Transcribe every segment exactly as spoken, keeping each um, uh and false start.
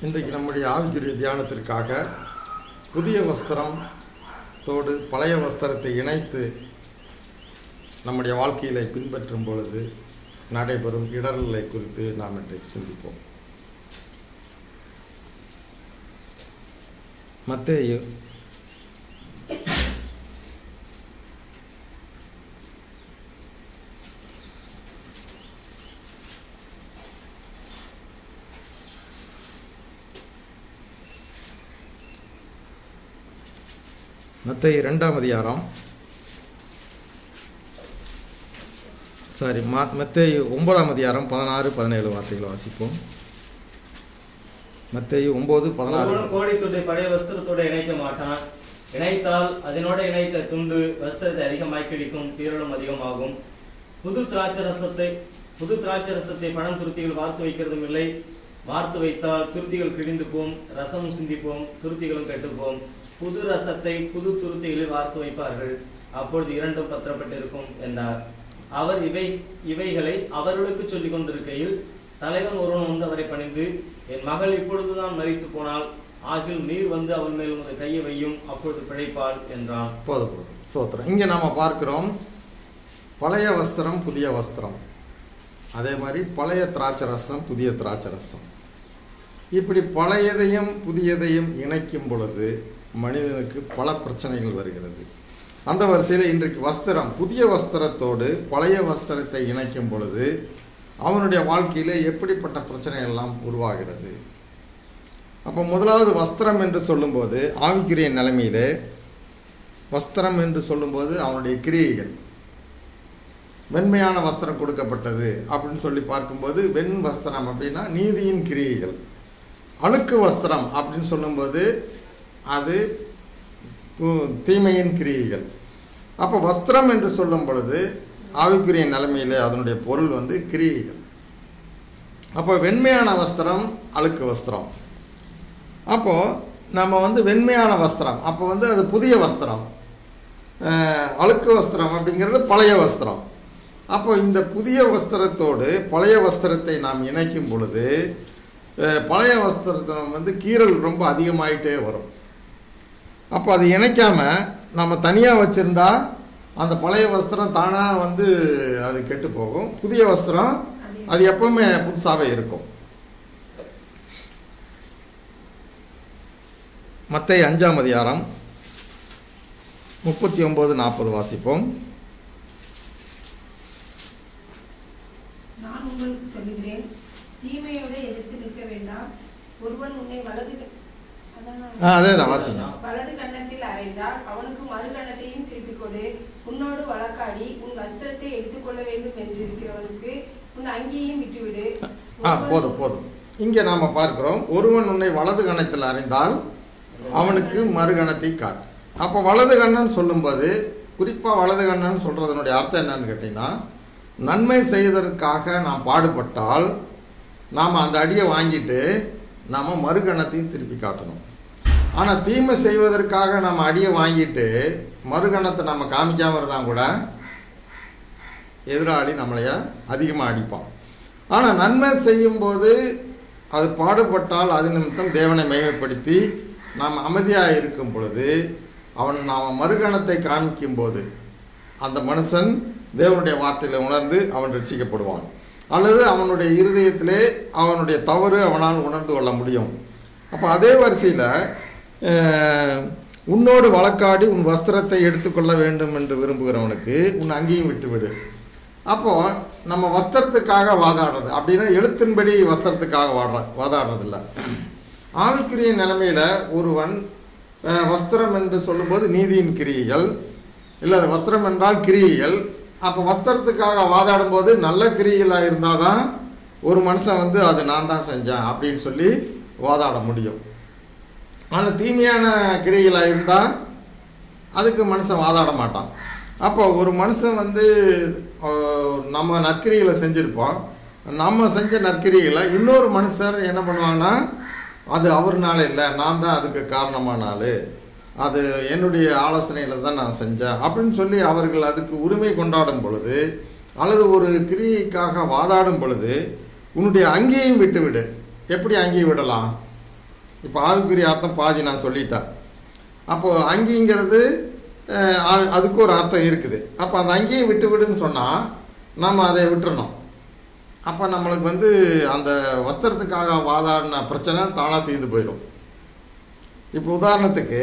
இன்றைக்கு நம்முடைய ஆவிக்குரிய தியானத்திற்காக புதிய வஸ்திரம் தோடு பழைய வஸ்திரத்தை இணைத்து நம்முடைய வாழ்க்கையிலே பின்பற்றும் பொழுது நடைபெறும் இடர்களை குறித்து நாம் இன்றைக்கு சிந்திப்போம். மத்தேயு மத்தேயு இரண்டாம் அதிகாரம் சாரி மத்தேயு ஒன்பதாம் அதிகாரம் பதினாறு பதினேழு வார்த்தைகளை வாசிப்போம். மத்தேயு ஒன்பது பதினாறு. கோடி துண்டை பழைய வஸ்திரத்தோட இணைக்க மாட்டான், இணைத்தால் அதனோட இணைத்த துண்டு வஸ்திரத்தை அதிகமாய் கிழிக்கும், பீரலும் அதிகமாகும். புது திராட்சரசத்தை புது திராட்சரசத்தை பணம் துருத்திகள் வார்த்து வைக்கிறதும் இல்லை, வார்த்து வைத்தால் துருத்திகள் கிழிந்து போம், ரசம் சிந்திப்போம், துருத்திகளும் கெட்டுப்போம். புது ரசத்தை புது துருத்திகளில் வார்த்து வைப்பார்கள், அப்பொழுது இரண்டும் பத்திரப்பட்டிருக்கும் என்றார். அவர் இவை இவைகளை அவர்களுக்கு சொல்லிக் கொண்டிருக்கையில் தலைவன் ஒருவன் வந்து அவரை பணிந்து, என் மகள் இப்பொழுதுதான் மரித்து போனால், ஆகில் நீர் வந்து அவன் மேல் உமது கையை வையும், அப்பொழுது பிழைப்பாள் என்றான். போதும் போதும் சோத்திரம். இங்கே நாம் பார்க்கிறோம் பழைய வஸ்திரம் புதிய வஸ்திரம், அதே மாதிரி பழைய திராட்சை ரசம் புதிய திராட்சை ரசம். இப்படி பழையதையும் புதியதையும் இணைக்கும் பொழுது மனிதனுக்கு பல பிரச்சனைகள் வருகிறது. அந்த வரிசையில் இன்றைக்கு வஸ்திரம் புதிய வஸ்திரத்தோடு பழைய வஸ்திரத்தை இணைக்கும் பொழுது அவனுடைய வாழ்க்கையில் எப்படிப்பட்ட பிரச்சனைகள்லாம் உருவாகிறது. அப்போ முதலாவது வஸ்திரம் என்று சொல்லும்போது ஆவிக்குரிய நிலைமையிலே வஸ்திரம் என்று சொல்லும்போது அவனுடைய கிரியைகள். வெண்மையான வஸ்திரம் கொடுக்கப்பட்டது அப்படின்னு சொல்லி பார்க்கும்போது வெண் வஸ்திரம் அப்படின்னா நீதியின் கிரியைகள். அழுக்கு வஸ்திரம் அப்படின்னு சொல்லும்போது அது தீமையின் கிரியைகள். அப்போ வஸ்திரம் என்று சொல்லும் பொழுது ஆவிக்குரிய நிலைமையில் அதனுடைய பொருள் வந்து கிரியைகள். அப்போ வெண்மையான வஸ்திரம் அழுக்கு வஸ்திரம். அப்போது நம்ம வந்து வெண்மையான வஸ்திரம் அப்போ வந்து அது புதிய வஸ்திரம், அழுக்கு வஸ்திரம் அப்படிங்கிறது பழைய வஸ்திரம். அப்போ இந்த புதிய வஸ்திரத்தோடு பழைய வஸ்திரத்தை நாம் இணைக்கும் பொழுது பழைய வஸ்திரத்தை வந்து கீறல் ரொம்ப அதிகமாயிட்டே வரும். அப்போ அது இணைக்காமல் நம்ம தனியாக வச்சுருந்தா அந்த பழைய வஸ்திரம் தானாக வந்து அது கெட்டு போகும். புதிய வஸ்திரம் அது எப்பவுமே புதுசாகவே இருக்கும். மத்தேயு அஞ்சாம் அதிகாரம் முப்பத்தி ஒம்பது நாற்பது வாசிப்போம். நான் உங்களுக்கு சொல்லுகிறேன், தீமையோடு எதிர்த்து நிற்க வேண்டாம். ஒருவன் உன்னை வலது அதே தான் வாசிங்க. வலது கன்னத்தில் அறைந்தால் அவனுக்கு மறு கன்னத்தையும் திருப்பிக் கொடு. உன்னோடு வழக்காடி உன் வஸ்திரத்தை எடுத்துக்கொள்ள வேண்டும் என்று இருக்கிறவனுக்கு உன் அங்கேயும் விட்டுவிடு. ஆ போதும் போதும். இங்கே நாம் பார்க்கிறோம், ஒருவன் உன்னை வலது கன்னத்தில் அறைந்தால் அவனுக்கு மறு கன்னத்தை காட்டு. அப்போ வலது கண்ணன் சொல்லும்போது குறிப்பாக வலது கண்ணன் சொல்கிறதனுடைய அர்த்தம் என்னன்னு கேட்டிங்கன்னா, நன்மை செய்வதற்காக நாம் பாடுபட்டால் நாம் அந்த அடியை வாங்கிட்டு நாம் மறுகணத்தையும் திருப்பி காட்டணும். ஆனால் தீமை செய்வதற்காக நம்ம அடியை வாங்கிட்டு மறுகணத்தை நம்ம காமிக்காமல் இருந்தால் கூட எதிராளி நம்மளைய அதிகமாக அடிப்பான். ஆனால் நன்மை செய்யும்போது அது பாடுபட்டால் அது நிமித்தம் தேவனை மகிமைப்படுத்தி நாம் அமைதியாக இருக்கும் பொழுது அவன் நாம் மறுகணத்தை காமிக்கும் போது அந்த மனுஷன் தேவனுடைய வார்த்தையில் உணர்ந்து அவன் ரட்சிக்கப்படுவான். அல்லது அவனுடைய இருதயத்திலே அவனுடைய தவறு அவனால் உணர்ந்து கொள்ள முடியும். அப்போ அதே வரிசையில் உன்னோடு வழக்காடி உன் வஸ்திரத்தை எடுத்துக்கொள்ள வேண்டும் என்று விரும்புகிறவனுக்கு உன் அங்கேயும் விட்டுவிடு. அப்போது நம்ம வஸ்திரத்துக்காக வாதாடுறது அப்படின்னா எழுத்தின்படி வஸ்திரத்துக்காக வாடுற வாதாடுறதில்ல. ஆவிக்குரிய நிலைமையில் ஒருவன் வஸ்திரம் என்று சொல்லும்போது நீதியின் கிரியைகள், இல்லை வஸ்திரம் என்றால் கிரியைகள். அப்போ வஸ்திரத்துக்காக வாதாடும் போது நல்ல கிரியைகளாக இருந்தால் தான் ஒரு மனுஷன் வந்து அது நான் தான் செஞ்சேன் அப்படின்னு சொல்லி வாதாட முடியும். ஆனால் தீமையான கிரியைகளாக இருந்தால் அதுக்கு மனுஷன் வாதாட மாட்டான். அப்போ ஒரு மனுஷன் வந்து நம்ம நற்கிரிகளை செஞ்சுருப்போம், நம்ம செஞ்ச நற்கிரிகளை இன்னொரு மனுஷர் என்ன பண்ணுவாங்கன்னா, அது அவர்னால இல்லை நான் தான் அதுக்கு காரணமான ஆள், அது என்னுடைய ஆலோசனையில் தான் நான் செஞ்சேன் அப்படின்னு சொல்லி அவர்கள் அதுக்கு உரிமை கொண்டாடும் பொழுது அல்லது ஒரு கிரியைக்காக வாதாடும் பொழுது உன்னுடைய அங்கேயும் விட்டுவிடு. எப்படி அங்கேயும் விடலாம்? இப்போ ஆவிக்குரிய அர்த்தம் பாதி நான் சொல்லிட்டேன். அப்போது அங்கிங்கிறது அதுக்கு ஒரு அர்த்தம் இருக்குது. அப்போ அந்த அங்கேயும் விட்டு விடுன்னு சொன்னால் நம்ம அதை விட்டுறணும். அப்போ நம்மளுக்கு வந்து அந்த வஸ்திரத்துக்காக வாதாடின பிரச்சனை தானாக தீர்ந்து போயிடும். இப்போ உதாரணத்துக்கு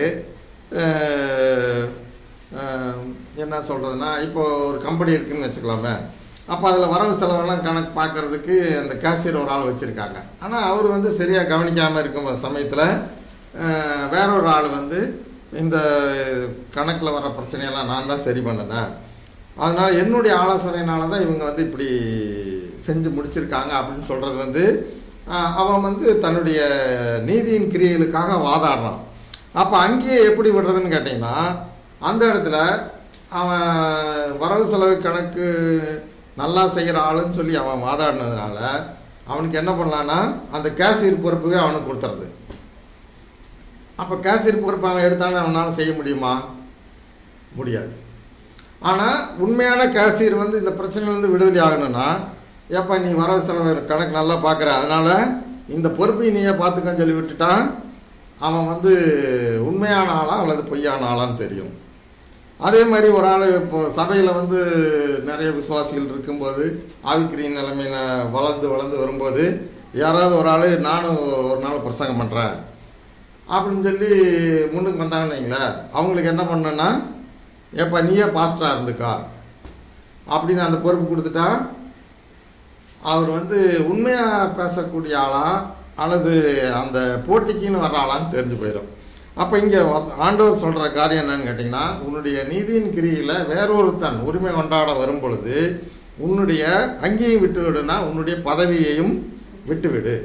என்ன சொல்கிறதுனா, இப்போ ஒரு கம்பெனி இருக்குதுன்னு வச்சுக்கலாமே. அப்போ அதில் வரவு செலவெல்லாம் கணக்கு பார்க்குறதுக்கு அந்த கேஷியர் ஒரு ஆள் வச்சுருக்காங்க. ஆனால் அவர் வந்து சரியாக கவனிக்காமல் இருக்கும் சமயத்தில் வேற ஒரு ஆள் வந்து இந்த கணக்கில் வர பிரச்சனையெல்லாம் நான் தான் சரி பண்ணினேன், அதனால் என்னுடைய ஆலோசனையினால தான் இவங்க வந்து இப்படி செஞ்சு முடிச்சிருக்காங்க அப்படின்னு சொல்கிறது வந்து அவன் வந்து தன்னுடைய நீதியின் கிரியைகளுக்காக வாதாடுறான். அப்போ அங்கேயே எப்படி விடுறதுன்னு கேட்டிங்கன்னா, அந்த இடத்துல அவன் வரவு செலவு கணக்கு நல்லா செய்கிற ஆளுன்னு சொல்லி அவன் வாதாடினதுனால அவனுக்கு என்ன பண்ணலான்னா அந்த கேஷியர் பொறுப்புவே அவனுக்கு கொடுத்துறது. அப்போ கேஷியர் பொறுப்பு அவன் எடுத்தானே அவனால் செய்ய முடியுமா? முடியாது. ஆனால் உண்மையான கேஷியர் வந்து இந்த பிரச்சனையிலேருந்து விடுதலை ஆகணும்னா, ஏப்பா நீ வரவு செலவு கணக்கு நல்லா பார்க்குற, அதனால் இந்த பொறுப்பை நீயே பார்த்துக்கன்னு சொல்லி விட்டுட்டான், அவன் வந்து உண்மையான ஆளா அல்லது பொய்யான ஆளான்னு தெரியும். அதே மாதிரி ஒரு ஆள் இப்போ சபையில் வந்து நிறைய விசுவாசிகள் இருக்கும்போது ஆவிக்குரிய நிலைமையில் வளர்ந்து வளர்ந்து வரும்போது யாராவது ஒரு ஆள் நானும் ஒரு நாள் பிரசங்கம் பண்ணுறேன் அப்படின்னு சொல்லி முன்னுக்கு வந்தாங்கன்னு வைங்களேன், அவங்களுக்கு என்ன பண்ணேன்னா, ஏப்பா நீயே பாஸ்டராக இருந்துக்கா அப்படின்னு அந்த பொறுப்பு கொடுத்துட்டா அவர் வந்து உண்மையாக பேசக்கூடிய ஆளா அல்லது அந்த போட்டிக்குன்னு வர்ற ஆளான்னு தெரிஞ்சு போயிடும். அப்போ இங்கே ஆண்டவர் சொல்கிற காரியம் என்னன்னு கேட்டிங்கன்னா, உன்னுடைய நீதியின் கிரியில் வேறொருத்தன் உரிமை கொண்டாட வரும் பொழுது உன்னுடைய அங்கேயும் விட்டு விடுனா உன்னுடைய பதவியையும் விட்டுவிடு.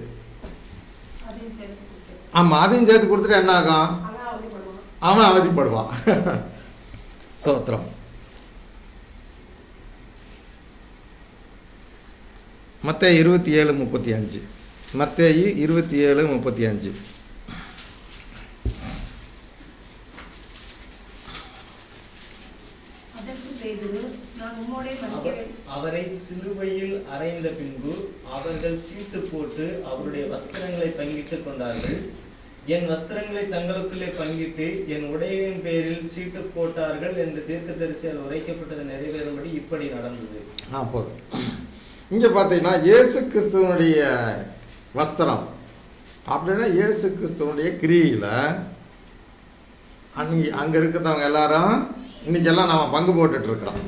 ஆமாம், அதையும் சேர்த்து கொடுத்துட்டு என்ன ஆகும்? அவன் அவதிப்படுவான். சோத்திரம். மத்தேயு இருபத்தி ஏழு முப்பத்தி அஞ்சு மத்தேயு இருபத்தி ஏழு முப்பத்தி அஞ்சு அவரை சிலுவையில் அறைந்த பின்பு அவர்கள் சீட்டு போட்டு அவருடைய வஸ்திரங்களை பங்கிட்டுக் கொண்டார்கள். என் வஸ்திரங்களை தங்களுக்குள்ளே பங்கிட்டு என் உடையின் பேரில் சீட்டு போட்டார்கள் என்று தீர்க்கதரிசியால் உரைக்கப்பட்டது நிறைவேறும்படி இப்படி நடந்தது. ஆ போதும். இங்கே பார்த்தீங்கன்னா இயேசு கிறிஸ்துவனுடைய வஸ்திரம் அப்படின்னா இயேசு கிறிஸ்துவனுடைய கிரியில் அங்கே அங்கே இருக்கிறவங்க எல்லாரும் இன்றைக்கெல்லாம் நாம் பங்கு போட்டுட்ருக்குறோம்.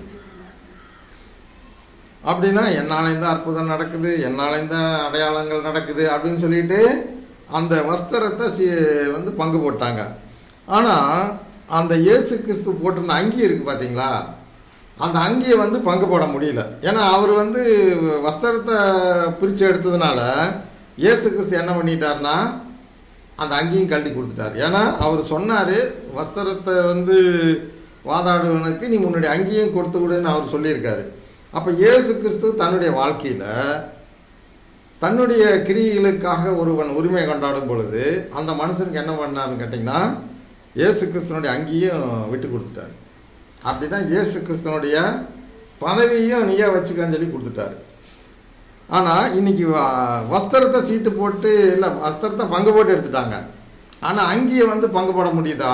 அப்படின்னா என்னாலேயும் தான் அற்புதம் நடக்குது, என்னாலேயும் தான் அடையாளங்கள் நடக்குது அப்படின்னு சொல்லிட்டு அந்த வஸ்திரத்தை சி வந்து பங்கு போட்டாங்க. ஆனால் அந்த இயேசு கிறிஸ்து போட்டிருந்த அங்கி இருக்குது பார்த்தீங்களா, அந்த அங்கியை வந்து பங்கு போட முடியல. ஏன்னா அவர் வந்து வஸ்திரத்தை பிரித்து எடுத்ததுனால இயேசு கிறிஸ்து என்ன பண்ணிட்டார்னா அந்த அங்கியும் கழட்டி கொடுத்துட்டார். ஏன்னா அவர் சொன்னார், வஸ்திரத்தை வந்து வாதாடுவனுக்கு நீ முன்னுடைய அங்கியும் கொடுத்து விடுன்னு அவர் சொல்லியிருக்காரு. அப்போ இயேசு கிறிஸ்து தன்னுடைய வாழ்க்கையில் தன்னுடைய கிரியைகளுக்காக ஒருவன் உரிமை கொண்டாடும் பொழுது அந்த மனுஷனுக்கு என்ன பண்ணாருன்னு கேட்டிங்கன்னா இயேசு கிறிஸ்துவனுடைய அங்கியும் விட்டு கொடுத்துட்டார். அப்படின்னா இயேசு கிறிஸ்துவனுடைய பதவியும் நீயே வச்சுக்கன்னு சொல்லி கொடுத்துட்டாரு. ஆனால் இன்றைக்கி வஸ்திரத்தை சீட்டு போட்டு இல்லை வஸ்திரத்தை பங்கு போட்டு எடுத்துட்டாங்க. ஆனால் அங்கியை வந்து பங்கு போட முடியுதா?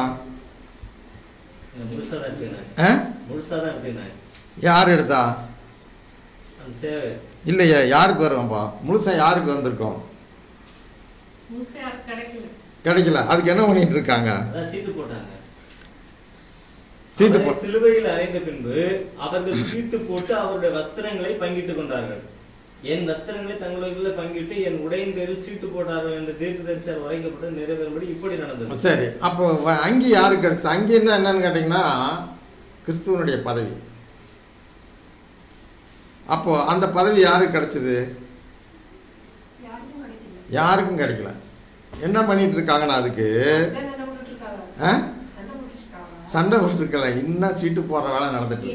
யார் எடுத்தா? இல்லையா, யாருக்கு வருவோம்ப்பா? முழுசா யாருக்கு வந்திருக்கோம்? கிடைக்கல. அதுக்கு என்ன பண்ணிட்டு இருக்காங்க? சீட்டு போட்டாங்க. சீட்டு போட்டு சிலுவையில் அறைந்த பின்பு அவர்கள் சீட்டு போட்டு அவருடைய வஸ்திரங்களை பங்கிட்டுக் கொண்டார்கள். என் வஸ்திரங்களை தங்களுக்குள்ள பங்கிட்டு என் உடையின் பேரில் சீட்டு போட்டார்கள் என்று தீர்க்கதரிசியால் உரைக்கப்பட்டு நிறைவேறும்படி இப்படி நடந்தது. சரி, அப்போ அங்கி யாருக்கு கிடைச்சு? அங்கி என்ன என்னன்னு கேட்டிங்கன்னா கிறிஸ்துவனுடைய பதவி. அப்போ அந்த பதவி யாருக்கு கிடைச்சது? யாருக்கும் கிடைக்கல. என்ன பண்ணிட்டு இருக்காங்கன்னா அதுக்கு சண்டை போட்டுருக்கல, இன்னும் சீட்டு போடுற வேலை நடந்துட்டு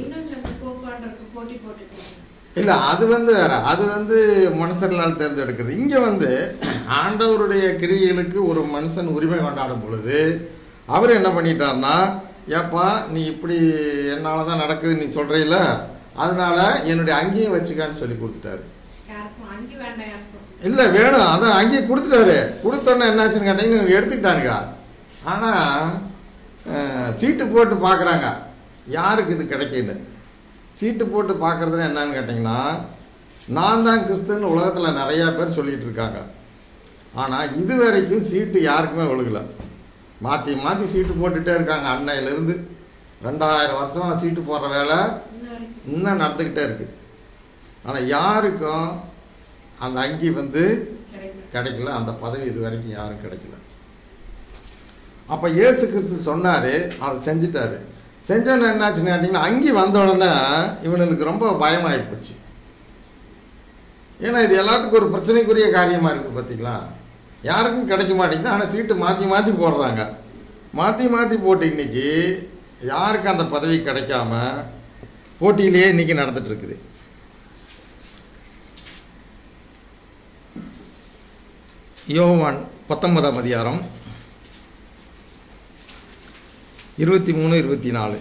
இல்லை. அது வந்து வேற, அது வந்து மனுஷர்களால் தேர்ந்தெடுக்கிறது. இங்கே வந்து ஆண்டவருடைய கிரியைகளுக்கு ஒரு மனுஷன் உரிமை கொண்டாடும் பொழுது அவர் என்ன பண்ணிட்டார்னா, ஏப்பா நீ இப்படி என்னால் தான் நடக்குது நீ சொல்கிறீல்ல, அதனால என்னுடைய அங்கேயும் வச்சுக்கான்னு சொல்லி கொடுத்துட்டாரு. இல்லை வேணும், அதான் அங்கேயே கொடுத்துட்டாரு. கொடுத்தோன்னே என்னாச்சுன்னு கேட்டீங்கன்னா எடுத்துக்கிட்டானுங்க. ஆனால் சீட்டு போட்டு பார்க்குறாங்க யாருக்கு இது கிடைக்குன்னு. சீட்டு போட்டு பார்க்குறதுன்னு என்னன்னு கேட்டிங்கன்னா, நான் தான் கிறிஸ்துன்னு உலகத்தில் நிறையா பேர் சொல்லிகிட்டு இருக்காங்க. ஆனால் இது வரைக்கும் சீட்டு யாருக்குமே விழுகலை. மாற்றி மாற்றி சீட்டு போட்டுகிட்டே இருக்காங்க. அன்னையிலேருந்து ரெண்டாயிரம் வருஷம் சீட்டு போடுற வேலை இன்னும் நடந்துக்கிட்டே இருக்குது. ஆனால் யாருக்கும் அந்த அங்கி வந்து கிடைக்கல, அந்த பதவி இது வரைக்கும் யாரும் கிடைக்கல. அப்போ இயேசு கிறிஸ்து சொன்னார், அதை செஞ்சிட்டாரு. செஞ்சோன்னு என்னாச்சுன்னு கேட்டிங்கன்னா, அங்கி வந்த உடனே இவனுக்கு ரொம்ப பயமாகி போச்சு. ஏன்னா இது எல்லாத்துக்கும் ஒரு பிரச்சனைக்குரிய காரியமாக இருக்குது. பார்த்திங்களா, யாருக்கும் கிடைக்க மாட்டேங்குது. ஆனால் சீட்டு மாற்றி மாற்றி போடுறாங்க. மாற்றி மாற்றி போட்டு இன்றைக்கி யாருக்கும் அந்த பதவி கிடைக்காம போட்டியிலேயே இன்றைக்கி நடந்துகிட்ருக்குது. யோவான் பத்தொன்பதாம் அதிகாரம் இருபத்தி மூணு இருபத்தி நாலு.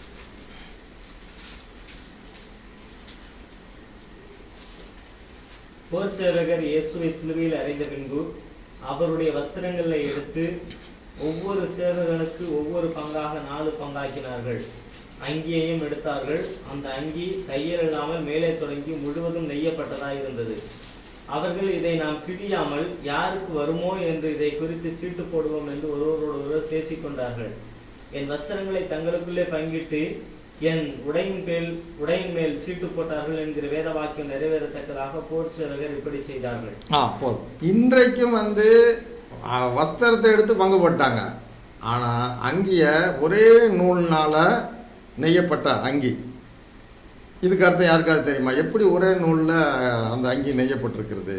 போர்ச்சேவகர் இயேசுவை சிலுவையில் அறைந்த பின்பு அவருடைய வஸ்திரங்களை எடுத்து ஒவ்வொரு சேவகனுக்கு ஒவ்வொரு பங்காக நாலு பங்காக்கினார்கள். அங்கியையும் எடுத்தார்கள். அந்த அங்கி தையல் இல்லாமல் மேலே தொடங்கி முழுவதும் நெய்யப்பட்டதாய் இருந்தது. அவர்கள், இதை நாம் கிழியாமல் யாருக்கு வருமோ என்று இதை குறித்து சீட்டு போடுவோம் என்று ஒருவரோடு ஒருவர் பேசிக்கொண்டார்கள். என் வஸ்திரங்களை தங்களுக்குள்ளே பங்கிட்டு என் உடையின் மேல் உடையின் மேல் சீட்டு போட்டார்கள் என்கிற வேத வாக்கியம் நிறைவேறத்தக்கதாக போர்ச்சேவகர் இப்படி செய்தார்கள். ஆ போதும். இன்றைக்கும் வந்து வஸ்திரத்தை எடுத்து பங்கு போட்டாங்க. ஆனால் அங்கிய ஒரே நூல்னால் நெய்யப்பட்ட அங்கி. இதுக்கு அர்த்தம் யாருக்காவது தெரியுமா? எப்படி ஒரே நூலில் அந்த அங்கி நெய்யப்பட்டிருக்கிறது?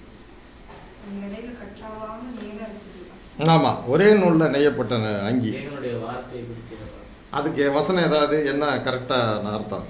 ஆமாம், ஒரே நூலில் நெய்யப்பட்ட அங்கி. அதுக்கு வசனம் ஏதாவது என்ன கரெக்டான அர்த்தம்?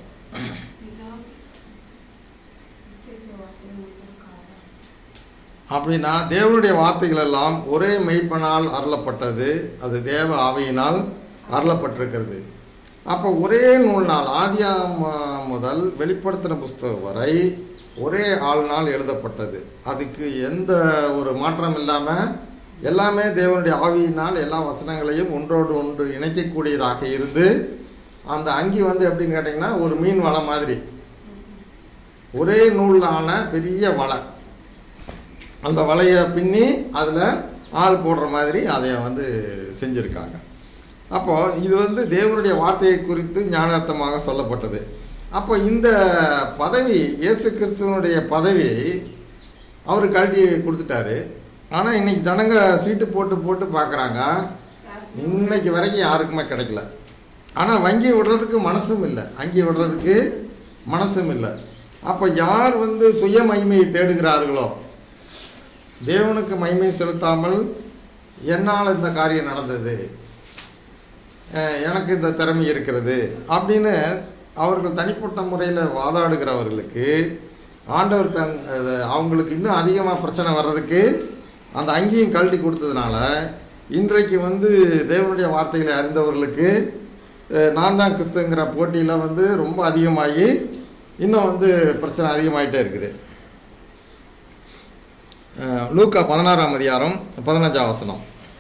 அப்படின்னா தேவனுடைய வார்த்தைகள் எல்லாம் ஒரே மெய்ப்பனால் அருளப்பட்டது. அது தேவ ஆவியினால் அருளப்பட்டிருக்கிறது. அப்போ ஒரே நூல்னால் ஆதியாம் முதல் வெளிப்படுத்தின புஸ்தகம் வரை ஒரே ஆள்னால் எழுதப்பட்டது. அதுக்கு எந்த ஒரு மாற்றம் இல்லாமல் எல்லாமே தேவனுடைய ஆவியினால் எல்லா வசனங்களையும் ஒன்றோடு ஒன்று இணைக்கக்கூடியதாக இருந்து, அந்த அங்கி வந்து எப்படின்னு கேட்டிங்கன்னா ஒரு மீன் வலை மாதிரி ஒரே நூலான பெரிய வலை. அந்த வலையை பின்னி அதில் ஆள் போடுற மாதிரி அதை வந்து செஞ்சுருக்காங்க. அப்போது இது வந்து தேவனுடைய வார்த்தையை குறித்து ஞானார்த்தமாக சொல்லப்பட்டது. அப்போ இந்த பதவி, இயேசு கிறிஸ்துவனுடைய பதவி அவர் கழட்டி கொடுத்துட்டாரு. ஆனால் இன்றைக்கி ஜனங்க சீட்டு போட்டு போட்டு பார்க்குறாங்க. இன்னைக்கு வரைக்கும் யாருக்குமே கிடைக்கல. ஆனால் வங்கி விடுறதுக்கு மனசும் இல்லை, அங்கி விடுறதுக்கு மனசும் இல்லை. அப்போ யார் வந்து சுய மகிமையை தேடுகிறார்களோ, தேவனுக்கு மகிமை செலுத்தாமல் என்னால் இந்த காரியம் நடந்தது, எனக்கு இந்த திறமை இருக்கிறது அப்படின்னு அவர்கள் தனிப்பட்ட முறையில் வாதாடுகிறவர்களுக்கு ஆண்டவர் தன் அவங்களுக்கு இன்னும் அதிகமாக பிரச்சனை வர்றதுக்கு அந்த அங்கேயும் கழட்டி கொடுத்ததுனால இன்றைக்கு வந்து தேவனுடைய வார்த்தைகளை அறிந்தவர்களுக்கு நான் தான் கிறிஸ்துங்கிற போட்டியில் வந்து ரொம்ப அதிகமாகி இன்னும் வந்து பிரச்சனை அதிகமாகிட்டே இருக்குது. லூக்கா பதினாறாம் அதிகாரம் பதினஞ்சாம் வசனம்.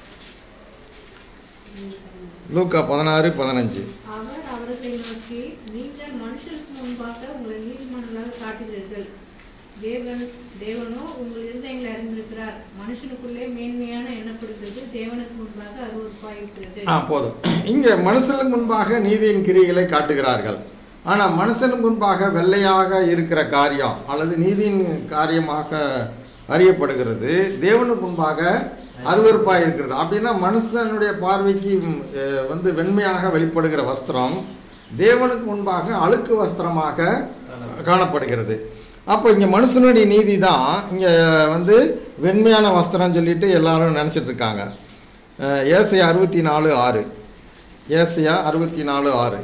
லூக்கா பதினாறு பதினஞ்சு. அவர் அவர்களை நோக்கி, நீங்கள் மனுஷனுக்கு முன்பாக உங்களை நீதிமான்களாக காட்டுகிறீர்கள், தேவன் தேவனோ உங்கள் இருதயங்களை அறிந்திருக்கிறார். மனுஷனுக்குள்ளே மேன்மையான எண்ணப்படுகிறது, தேவனுக்கு முன்பாக அருவருப்பாயிருக்கிறது. ஆ போதும். இங்கே மனுஷனுக்கு முன்பாக நீதியின் கிரியைகளை காட்டுகிறார்கள். ஆனால் மனுஷனுக்கு முன்பாக வெள்ளையாக இருக்கிற காரியம் அல்லது நீதியின் காரியமாக அறியப்படுகிறது, தேவனுக்கு முன்பாக அருவருப்பாக இருக்கிறது. அப்படின்னா மனுஷனுடைய பார்வைக்கு வந்து வெண்மையாக வெளிப்படுகிற வஸ்திரம் தேவனுக்கு முன்பாக அழுக்கு வஸ்திரமாக காணப்படுகிறது. அப்போ இங்கே மனுஷனுடைய நீதி தான் இங்கே வந்து வெண்மையான வஸ்திரம் சொல்லிட்டு எல்லாரும் நினச்சிட்டு இருக்காங்க. ஏசாயா அறுபத்தி நாலு ஆறு. ஏசாயா அறுபத்தி நாலு ஆறு.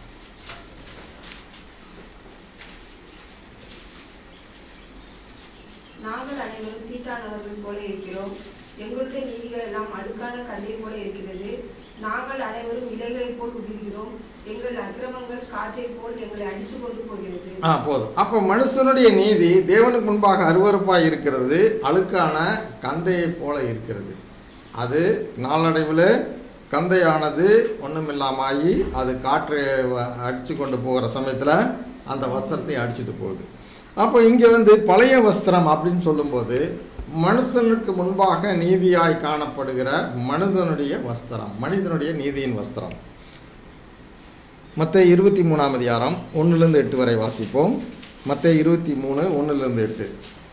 நாங்கள் அனைவரும் தீட்டானவர்கள் போல இருக்கிறோம், எங்களுடைய நீதிகள் எல்லாம் அழுக்கான கல்லை போல இருக்கிறது, நாங்கள் அனைவரும் இலைகளைப் போல் உதிர்கிறோம், எங்கள் அக்கிரமங்கள் காற்றைப் போல் எங்களை அடித்துக் கொண்டு போகிறது. ஆ போதும். அப்போ மனுஷனுடைய நீதி தேவனுக்கு முன்பாக அருவருப்பாக இருக்கிறது, அழுக்கான கந்தையை போல இருக்கிறது. அது நாளடைவில் கந்தையானது ஒன்றுமில்லாமாயி அது காற்றை அடித்து கொண்டு போகிற சமயத்தில் அந்த வஸ்திரத்தை அடிச்சுட்டு போகுது. அப்போ இங்கே வந்து பழைய வஸ்திரம் அப்படின்னு சொல்லும்போது மனுஷனுக்கு முன்பாக நீதியாய் காணப்படுகிற மனிதனுடைய வஸ்திரம், மனிதனுடைய நீதியின் வஸ்திரம். மத்தேயு இருபத்தி மூணாம் அதிகாரம் ஒன்றுலேருந்து எட்டு வரை வாசிப்போம். மத்தேயு இருபத்தி மூணு ஒன்றுலேருந்து எட்டு.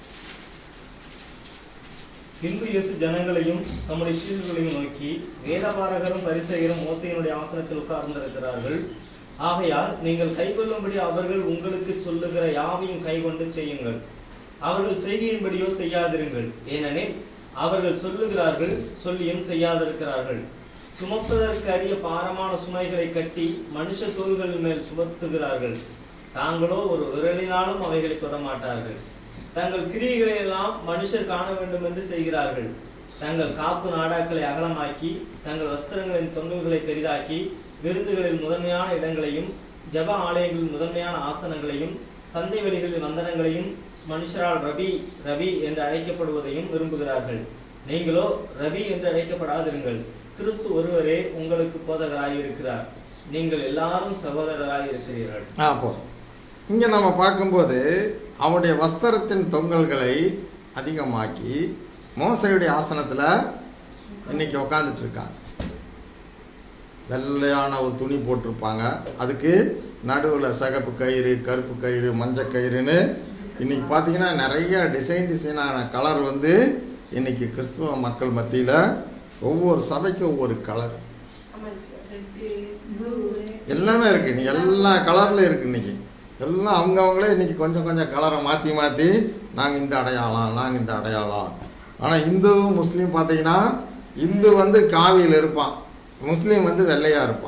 பின்பு இயேசு ஜனங்களையும் தம்முடைய சீடர்களையும் நோக்கி, வேதபாரகரும் பரிசேயரும் மோசேயினுடைய ஆசனத்தில் உட்கார்ந்திருக்கிறார்கள். ஆகையால் நீங்கள் கைக்கொள்ளும்படி அவர்கள் உங்களுக்கு சொல்லுகிற யாவையும் கைக்கொண்டு செய்யுங்கள். அவர்கள் செய்கையின்படியோ செய்யாதிருங்கள், ஏனெனில் அவர்கள் சொல்லுகிறார்கள், சொல்லியும் செய்யாதிருக்கிறார்கள். சுமப்பதற்கு அரிய பாரமான சுமைகளை கட்டி மனுஷ தோள்கள் மேல் சுமத்துகிறார்கள், தாங்களோ ஒரு விரலினாலும் அவைகளை தொடமாட்டார்கள். தங்கள் கிரியைகளை எல்லாம் மனுஷர் காண வேண்டும் என்று செய்கிறார்கள். தங்கள் காப்பு நாடாக்களை அகலமாக்கி தங்கள் வஸ்திரங்களின் தொங்கல்களை பெரிதாக்கி விருந்துகளில் முதன்மையான இடங்களையும் ஜப ஆலயங்களில் முதன்மையான ஆசனங்களையும் சந்தை வெளிகளில் வந்தனங்களையும் மனுஷரால் ரபி ரபி என்று அழைக்கப்படுவதையும் விரும்புகிறார்கள். நீங்களோ ரபி என்று அழைக்கப்படாதிருங்கள், கிறிஸ்து ஒருவரே உங்களுக்கு போதகராய் இருக்கிறார், நீங்கள் எல்லாரும் சகோதரராய் இருக்கிறீர்கள். ஆ போதும். இங்கே நம்ம பார்க்கும்போது அவனுடைய வஸ்திரத்தின் தொங்கல்களை அதிகமாக்கி மோசையுடைய ஆசனத்தில் இன்னைக்கு உக்காந்துட்டு இருக்காங்க. வெள்ளையான ஒரு துணி போட்டிருப்பாங்க, அதுக்கு நடுவில் சிகப்பு கயிறு, கருப்பு கயிறு, மஞ்சள் கயிறுன்னு இன்றைக்கி பார்த்தீங்கன்னா நிறைய டிசைன் டிசைனான கலர் வந்து இன்றைக்கி கிறிஸ்துவ மக்கள் மத்தியில் ஒவ்வொரு சபைக்கும் ஒவ்வொரு கலர் எல்லாமே இருக்குது. இன்றைக்கி எல்லா கலரில் இருக்குது. இன்றைக்கி எல்லாம் அவங்கவுங்களே இன்றைக்கி கொஞ்சம் கொஞ்சம் கலரை மாற்றி மாற்றி நாங்கள் இந்த அடையாளம், நாங்கள் இந்த அடையாளம். ஆனால் இந்து முஸ்லீம் பார்த்தீங்கன்னா இந்து வந்து காவியில் இருப்பான், முஸ்லீம் வந்து வெள்ளையாக இருப்பான்.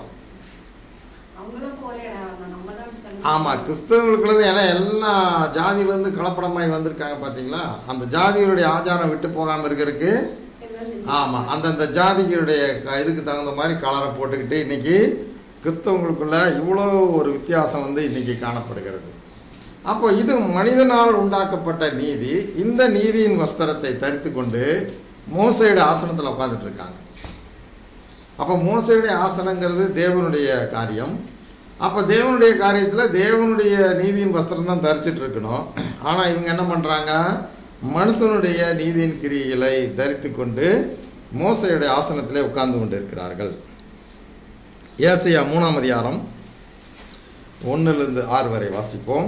ஆமாம், கிறிஸ்தவங்களுக்குள்ளது ஏன்னா எல்லா ஜாதியிலேருந்து கலப்படமாகி வந்திருக்காங்க பார்த்தீங்களா. அந்த ஜாதிகளுடைய ஆச்சாரம் விட்டு போகாமல் இருக்கிறதுக்கு ஆமாம் அந்தந்த ஜாதிகளுடைய இதுக்கு தகுந்த மாதிரி கலரை போட்டுக்கிட்டு இன்றைக்கி கிறிஸ்தவங்களுக்குள்ள இவ்வளோ ஒரு வித்தியாசம் வந்து இன்றைக்கி காணப்படுகிறது. அப்போ இது மனிதனால் உண்டாக்கப்பட்ட நீதி. இந்த நீதியின் வஸ்திரத்தை தரித்து கொண்டு மோசையுடைய ஆசனத்தில் உட்காந்துட்டு இருக்காங்க. அப்போ மோசையுடைய ஆசனங்கிறது தேவனுடைய காரியம். அப்போ தேவனுடைய காரியத்தில் தேவனுடைய நீதியின் வஸ்திரம் தான் தரிச்சிட்டு இருக்கணும். ஆனால் இவங்க என்ன பண்ணுறாங்க, மனுஷனுடைய நீதியின் கிரியைகளை தரித்து கொண்டு மோசையுடைய ஆசனத்திலே உட்கார்ந்து கொண்டு இருக்கிறார்கள். ஏசாயா மூணாம் அதிகாரம் ஒன்றிலிருந்து ஆறு வரை வாசிப்போம்.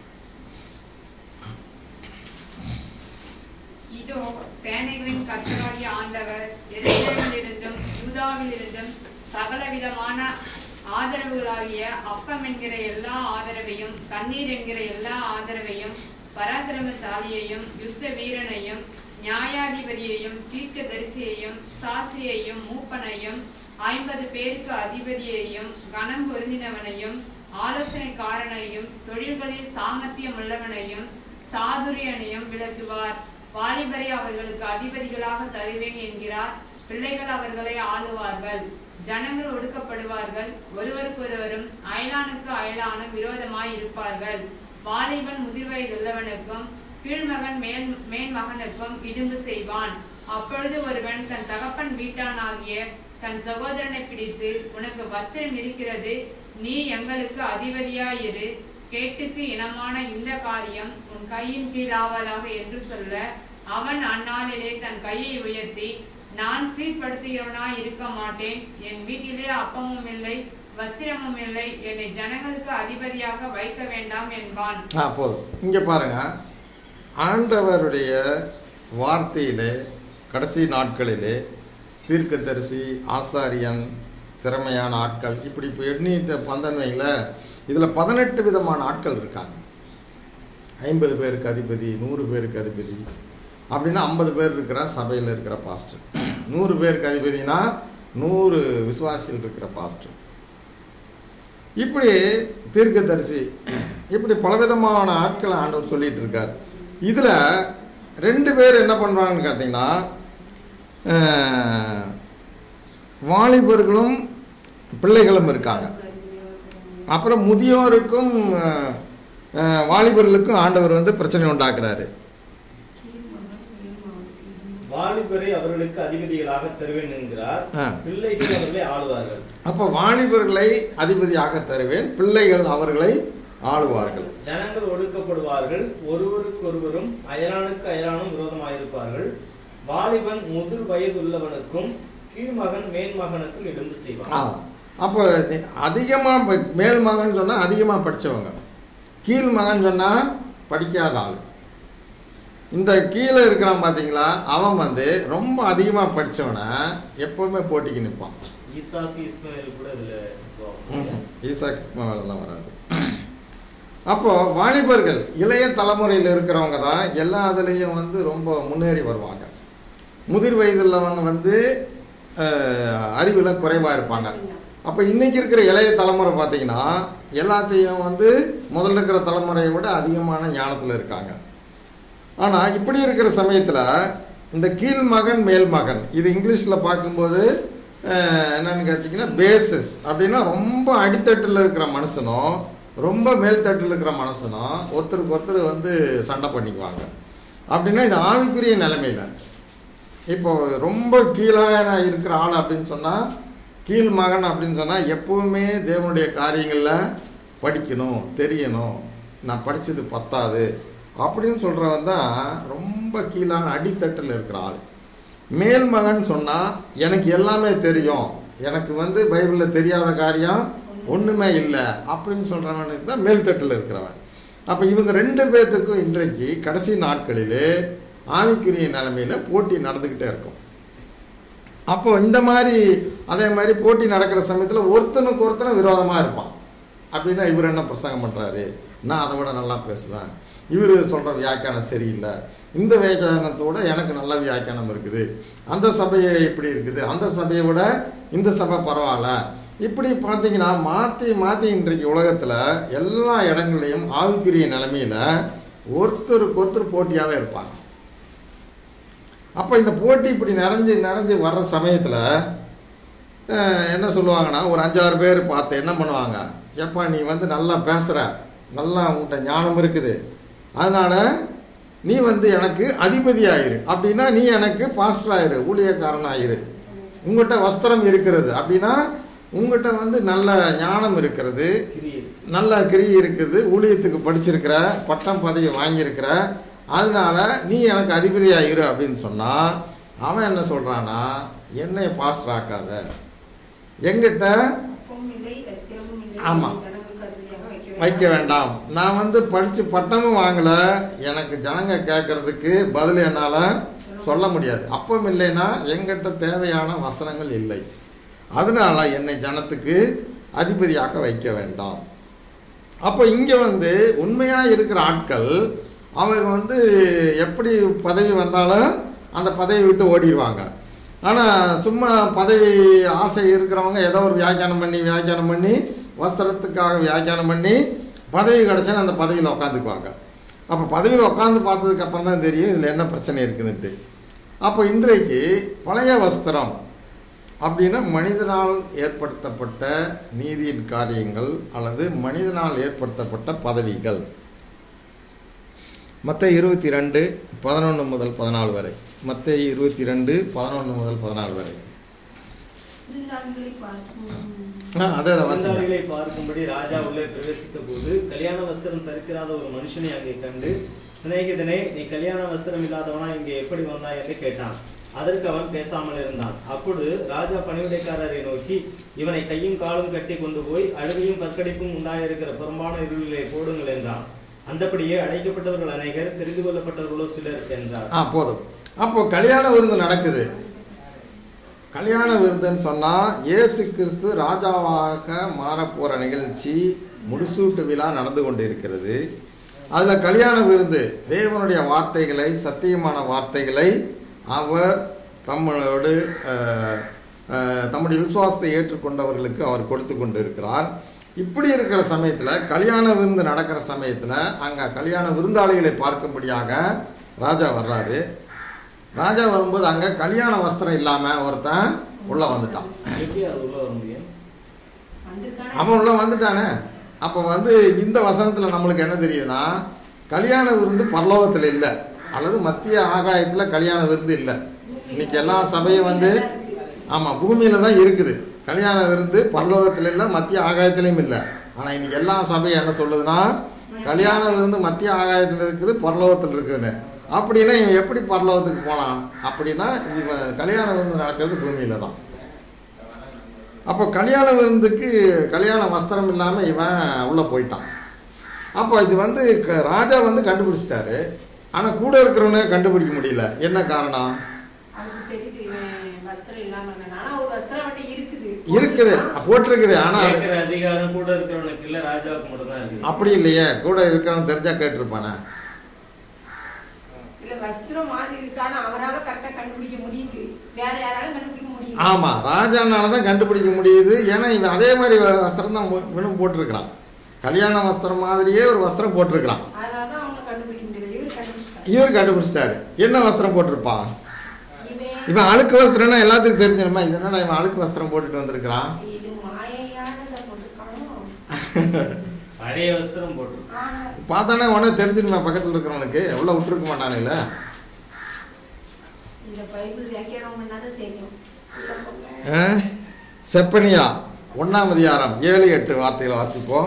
இதோ சேனைகளின் கர்த்தராகிய ஆண்டவர் எருசலேமிலிருந்தும் யூதாவிலிருந்தும் சகலவிதமான ஆதரவுகளாகிய அப்பம் என்கிற எல்லா ஆதரவையும், தண்ணீர் என்கிற எல்லா ஆதரவையும், பராக்கிரமசாலியையும், யுத்த வீரனையும், நியாயாதிபதியையும், தீர்க்க தரிசியையும், சாஸ்திரியையும், மூப்பனையும், ஐம்பது பேருக்கு அதிபதியையும், கனம் பொருந்தினவனையும், ஆலோசனைக்காரனையும், தொழில்களில் சாமர்த்தியம் உள்ளவனையும், சாதுரியனையும் விளக்குவார். வாலிபரை அவர்களுக்கு அதிபதிகளாக தருவேன் என்கிறார். பிள்ளைகள் அவர்களை ஆளுவார்கள். ஜனங்கள் ஒடுக்கப்படுவார்கள். ஒருவருக்கொருவரும் அயலானுக்கு அயலானும் விரோதமாய் இருப்பார்கள். வாலிபன் முதிர்வயதுள்ளவனுக்கும் கீழ்மகன் மேல் மேன்மகனுக்கும் இடும்பு செய்வான். அப்பொழுது ஒருவன் தன் தகப்பன் வீட்டானாகிய தன் சகோதரனை பிடித்து, உனக்கு வஸ்திரம் இருக்கிறது, நீ எங்களுக்கு அதிபதியாயிரு, கேட்டுக்கு இனமான இந்த காரியம் உன் கையின் கீழாவதாக என்று சொல்ல, அவன் அந்நாளிலே தன் கையை உயர்த்தி, நான் சீர்படுத்துகிறவனாய் இருக்க மாட்டேன், என் வீட்டிலே அப்பமும் இல்லை வஸ்திரமும் இல்லை, என்னை ஜனங்களுக்கு அதிபதியாக வைக்க வேண்டாம் என்பான். ஆ போதும். இங்கே பாருங்க, ஆண்டவருடைய வார்த்தையிலே கடைசி நாட்களிலே தீர்க்கதரிசி, ஆசாரியன், திறமையான ஆட்கள், இப்படி இப்போ எண்ணிட்ட பந்தன்மையில் இதில் பதினெட்டு விதமான ஆட்கள் இருக்காங்க. ஐம்பது பேருக்கு அதிபதி, நூறு பேருக்கு அதிபதி அப்படின்னா ஐம்பது பேர் இருக்கிற சபையில் இருக்கிற பாஸ்டர், நூறு பேருக்கு அதிபதினா நூறு விசுவாசிகள் இருக்கிற பாஸ்டர், இப்படி தீர்க்கதரிசி, இப்படி பலவிதமான ஆட்களை ஆண்டவர் சொல்லிட்டு இருக்கார். இதில் ரெண்டு பேர் என்ன பண்ணுறாங்கன்னு பார்த்தீங்கன்னா, வாலிபர்களும் பிள்ளைகளும் இருக்காங்க. அப்புறம் முதியோருக்கும் வாலிபர்களுக்கும் ஆண்டவர் வந்து பிரச்சனை உண்டாக்குறாரு. வாலிபரை அவர்களுக்கு அதிபதிகளாக தருவேன் என்கிறார், பிள்ளைகள் அவர்களை ஆளுவார்கள். அப்போ வாலிபர்களை அதிபதியாக தருவேன், பிள்ளைகள் அவர்களை ஆளுவார்கள். ஜனங்கள் ஒடுக்கப்படுவார்கள், ஒருவருக்கொருவரும் அயலானுக்கு அயலானும் விரோதமாயிருப்பார்கள். வாலிபன் முதிர் வயது உள்ளவனுக்கும் கீழ்மகன் மேன்மகனுக்கும் இடும்பு செய்வான். அப்போ அதிகமாக மேல் மகன் சொன்னால் அதிகமாக படித்தவங்க, கீழ் மகன் சொன்னால் படிக்காத ஆள். இந்த கீழே இருக்கிறான் பார்த்தீங்களா, அவன் வந்து ரொம்ப அதிகமாக படித்தவனை எப்போவுமே போட்டிக்கு நிற்பான். ஈசாக்கு இஸ்மாயில் கூட இதில் ஈசாக்கு இஸ்மாயிலெல்லாம் வராது. அப்போது வாலிபர்கள் இளைய தலைமுறையில் இருக்கிறவங்க தான் எல்லா இதுலேயும் வந்து ரொம்ப முன்னேறி வருவாங்க. முதிர் வயது உள்ளவங்க வந்து அறிவில் குறைவாக இருப்பாங்க. அப்போ இன்றைக்கி இருக்கிற இளைய தலைமுறை பார்த்திங்கன்னா எல்லாத்தையும் வந்து முதல்ல இருக்கிற தலைமுறையை விட அதிகமான ஞானத்தில் இருக்காங்க. ஆனால் இப்படி இருக்கிற சமயத்தில் இந்த கீழ் மகன் மேல் மகன் இது இங்கிலீஷில் பார்க்கும்போது என்னென்னு கேட்டிங்கன்னா பேசிஸ் அப்படின்னா ரொம்ப அடித்தட்டில் இருக்கிற மனுஷனும் ரொம்ப மேல்தட்டில் இருக்கிற மனுஷனும் ஒருத்தருக்கு ஒருத்தர் வந்து சண்டை பண்ணிக்குவாங்க. அப்படின்னா இது ஆவிக்குரிய நிலைமையில் இப்போ ரொம்ப கீழான இருக்கிற ஆள் அப்படின்னு சொன்னால், கீழ் மகன் அப்படின்னு சொன்னால் எப்பவுமே தேவனுடைய காரியங்களில் படிக்கணும், தெரியணும், நான் படித்தது பத்தாது அப்படின்னு சொல்கிறவன் தான் ரொம்ப கீழான அடித்தட்டில் இருக்கிற ஆள். மேல் மகன் சொன்னால் எனக்கு எல்லாமே தெரியும், எனக்கு வந்து பைபிளில் தெரியாத காரியம் ஒன்றுமே இல்லை அப்படின்னு சொல்கிறவனுக்கு தான் மேல்தட்டில் இருக்கிறவன். அப்போ இவங்க ரெண்டு பேர்த்துக்கும் இன்றைக்கு கடைசி நாட்களிலே ஆவிக்குரிய நிலைமையில் போட்டி நடந்துக்கிட்டே இருக்கும். அப்போ இந்த மாதிரி அதே மாதிரி போட்டி நடக்கிற சமயத்தில் ஒருத்தனுக்கு ஒருத்தனை விரோதமாக இருப்பான். அப்படின்னா இவர் என்ன பிரசங்கம் பண்ணுறாரு, நான் அதை விட நல்லா பேசுவேன், இவர் சொல்கிற வியாக்கியானம் சரியில்லை, இந்த வியாக்கியானத்தோட எனக்கு நல்ல வியாக்கியானம் இருக்குது, அந்த சபையை இப்படி இருக்குது, அந்த சபையை விட இந்த சபை பரவாயில்ல. இப்படி பார்த்தீங்கன்னா மாற்றி மாற்றி இன்றைக்கு உலகத்தில் எல்லா இடங்கள்லையும் ஆவிக்குரிய நிலைமையில் ஒருத்தருக்கு ஒருத்தர் போட்டியாகவே இருப்பாங்க. அப்போ இந்த போட்டி இப்படி நிறைஞ்சு நிறைஞ்சு வர்ற சமயத்தில் என்ன சொல்லுவாங்கன்னா, ஒரு அஞ்சாறு பேர் பார்த்து என்ன பண்ணுவாங்க, எப்பா நீ வந்து நல்லா பேசுகிற, நல்லா உங்கள்கிட்ட ஞானம் இருக்குது, அதனால் நீ வந்து எனக்கு அதிபதி ஆயிரு, அப்படின்னா நீ எனக்கு பாஸ்டர் ஆயிரு, ஊழியக்காரன் ஆயிரு, உங்கள்கிட்ட வஸ்திரம் இருக்கிறது அப்படின்னா உங்கள்கிட்ட வந்து நல்ல ஞானம் இருக்கிறது, நல்ல கிரியை இருக்குது, ஊழியத்துக்கு படிச்சிருக்கிற, பட்டம் பதவி வாங்கியிருக்கிற, அதனால நீ எனக்கு அதிபதியாக இரு அப்படின்னு சொன்னால் அவன் என்ன சொல்கிறான்னா, என்னை பாஸ்டர் ஆக்காத, எங்கிட்ட ஆமாம் வைக்க வேண்டாம், நான் வந்து படித்து பட்டமும் வாங்கலை, எனக்கு ஜனங்க கேட்குறதுக்கு பதில் என்னால் சொல்ல முடியாது, அப்பம் இல்லைன்னா எங்கிட்ட தேவையான வசனங்கள் இல்லை, அதனால் என்னை ஜனத்துக்கு அதிபதியாக வைக்க வேண்டாம். அப்போ இங்கே வந்து உண்மையாக இருக்கிற ஆட்கள் அவங்க வந்து எப்படி பதவி வந்தாலும் அந்த பதவி விட்டு ஓடிடுவாங்க. ஆனால் சும்மா பதவி ஆசை இருக்கிறவங்க ஏதோ ஒரு வியாக்கியானம் பண்ணி வியாக்கியானம் பண்ணி வஸ்திரத்துக்காக வியாக்கியானம் பண்ணி பதவி கிடச்சுன்னு அந்த பதவியில் உட்காந்துக்குவாங்க. அப்போ பதவியில் உட்காந்து பார்த்ததுக்கப்புறம் தான் தெரியும் இதில் என்ன பிரச்சனை இருக்குதுன்ட்டு. அப்போ இன்றைக்கு பழைய வஸ்திரம் அப்படின்னா மனிதனால் ஏற்படுத்தப்பட்ட நீதியின் காரியங்கள் அல்லது மனிதனால் ஏற்படுத்தப்பட்ட பதவிகள். மத்தேயு இருபத்தி ரெண்டு பதினொன்று முதல் பதினாலு வரை, மத்தேயு இருபத்தி ரெண்டு பதினொன்று முதல் பதினாலு வரை. அதே பார்க்கும்படி ராஜா உள்ளே பிரவேசித்த போது கல்யாண வஸ்திரம் தரித்திராத ஒரு மனுஷனை அங்கே கண்டு, சிநேகிதனே, நீ கல்யாண வஸ்திரம் இல்லாதவனா இங்கே எப்படி வந்தாய் என்று கேட்டான். அதற்கு அவன் பேசாமல் இருந்தான். அப்பொழுது ராஜா பணிவிடைக்காரரை நோக்கி, இவனை கையும் காலும் கட்டி கொண்டு போய் அழுகையும் கற்கடிப்பும் உண்டாயிருக்கிற புறம்பான இருளிலே போடுங்கள் என்றான். அந்தபடியே அழைக்கப்பட்டவர்கள் அநேகர், தெரிந்து கொள்ளப்பட்டவர்களோ சிலர் என்றார். ஆ போதும். அப்போ கல்யாண விருந்து நடக்குது. கல்யாண விருந்துன்னு சொன்னால் இயேசு கிறிஸ்து ராஜாவாக மாறப்போகிற நிகழ்ச்சி முடிசூட்டு விழா நடந்து கொண்டு இருக்கிறது. அதில் கல்யாண விருந்து தேவனுடைய வார்த்தைகளை, சத்தியமான வார்த்தைகளை அவர் தம்மளோடு தம்முடைய விசுவாசத்தை ஏற்றுக்கொண்டவர்களுக்கு அவர் கொடுத்து கொண்டு இருக்கிறார். இப்படி இருக்கிற சமயத்தில் கல்யாண விருந்து நடக்கிற சமயத்தில் அங்கே கல்யாண விருந்தாளிகளை பார்க்கும்படியாக ராஜா வர்றாரு. ராஜா வரும்போது அங்கே கல்யாண வஸ்திரம் இல்லாமல் ஒருத்தன் உள்ளே வந்துட்டான். எப்படி அது உள்ள வர முடியும்? வந்திருக்கானே. அவன் உள்ளே வந்துட்டானே. அப்போ வந்து இந்த வசனத்தில் நம்மளுக்கு என்ன தெரியுதுன்னா, கல்யாண விருந்து பரலோகத்தில் இல்லை, அல்லது மத்திய ஆகாயத்தில் கல்யாண விருந்து இல்லை. இன்னைக்கு எல்லா சபையும் வந்து ஆமாம் பூமியில் தான் இருக்குது. கல்யாண விருந்து பரலோகத்தில் இல்லை, மத்திய ஆகாயத்திலையும் இல்லை. ஆனால் இன்னைக்கு எல்லா சபையும் என்ன சொல்லுதுன்னா, கல்யாண விருந்து மத்திய ஆகாயத்தில் இருக்குது, பரலோகத்தில் இருக்குதுன்னு. அப்படின்னா இவன் எப்படி பரலோகத்துக்கு போனான்? அப்படின்னா இவன் கல்யாண விருந்து நடக்கிறது பூமியில் தான். அப்போ கல்யாண விருந்துக்கு கல்யாண வஸ்திரம் இல்லாமல் இவன் உள்ளே போயிட்டான். அப்போ இது வந்து க- ராஜா வந்து கண்டுபிடிச்சிட்டாரு. ஆனால் கூட இருக்கிறவனே கண்டுபிடிக்க முடியல. என்ன காரணம்? அவனுக்கு தெரியுது இவன் வஸ்திரம் இல்லாம இருந்தான். ஆனா ஒரு வஸ்திரம் அவன்கிட்ட இருக்குது. இருக்குது, போட்டிருக்குது. ஆனால் அது கேட்கிற அதிகாரம் கூட இருக்கிறவனுக்கு இல்ல, ராஜாவுக்கு மட்டும் தான் இருக்கு. அப்படி இல்லையே. கூட இருக்கிறவன் தெரிஞ்சா கேட்டிருப்பானே. இல்ல வஸ்திரம் மாறி இருக்கான்னு அவரால கரெக்டா கண்டுபிடிக்க முடியுது. வேற யாராலும் கண்டுபிடிக்க முடியும். ஆமாம், ராஜானால தான் கண்டுபிடிக்க முடியுது. ஏன்னா இவன் அதே மாதிரி வ- வஸ்திரம் தான் மு- இவனும் போட்டிருக்கிறான். கல்யாண வஸ்திரம் மாதிரியே ஒரு வஸ்திரம் போட்டிருக்கிறான். அதனாலதான் அவங்க கண்டுபிடிக்க முடியல. இவர் கண்டுபிடிச்சாரு. இவர் கண்டுபிடிச்சிட்டாரு. என்ன வஸ்திரம் போட்டிருப்பான்? இவன் இவன் அழுக்கு வஸ்திரம்னா எல்லாத்துக்கும் தெரிஞ்சிடுமா? இது என்னடா இவன் அழுக்கு வஸ்திரம் போட்டுட்டு வந்திருக்கிறான்? இது மாயையானத போட்டிருக்கானோ. பழைய வஸ்திரம் போட்டு ஆனா பார்த்தானே உடனே தெரிஞ்சிடுமா பக்கத்தில் இருக்கிறவனுக்கு? உள்ள விட்டுருக்க மாட்டானுல்ல. இந்த பைபிள் வியாக்கியானம் பண்ணாதான் தெரியும். உள்ள போங்க. ஆ? செப்பனியா ஒன்றாம் அதிகாரம் ஏழு எட்டு வார்த்தைகளை வாசிப்போம்.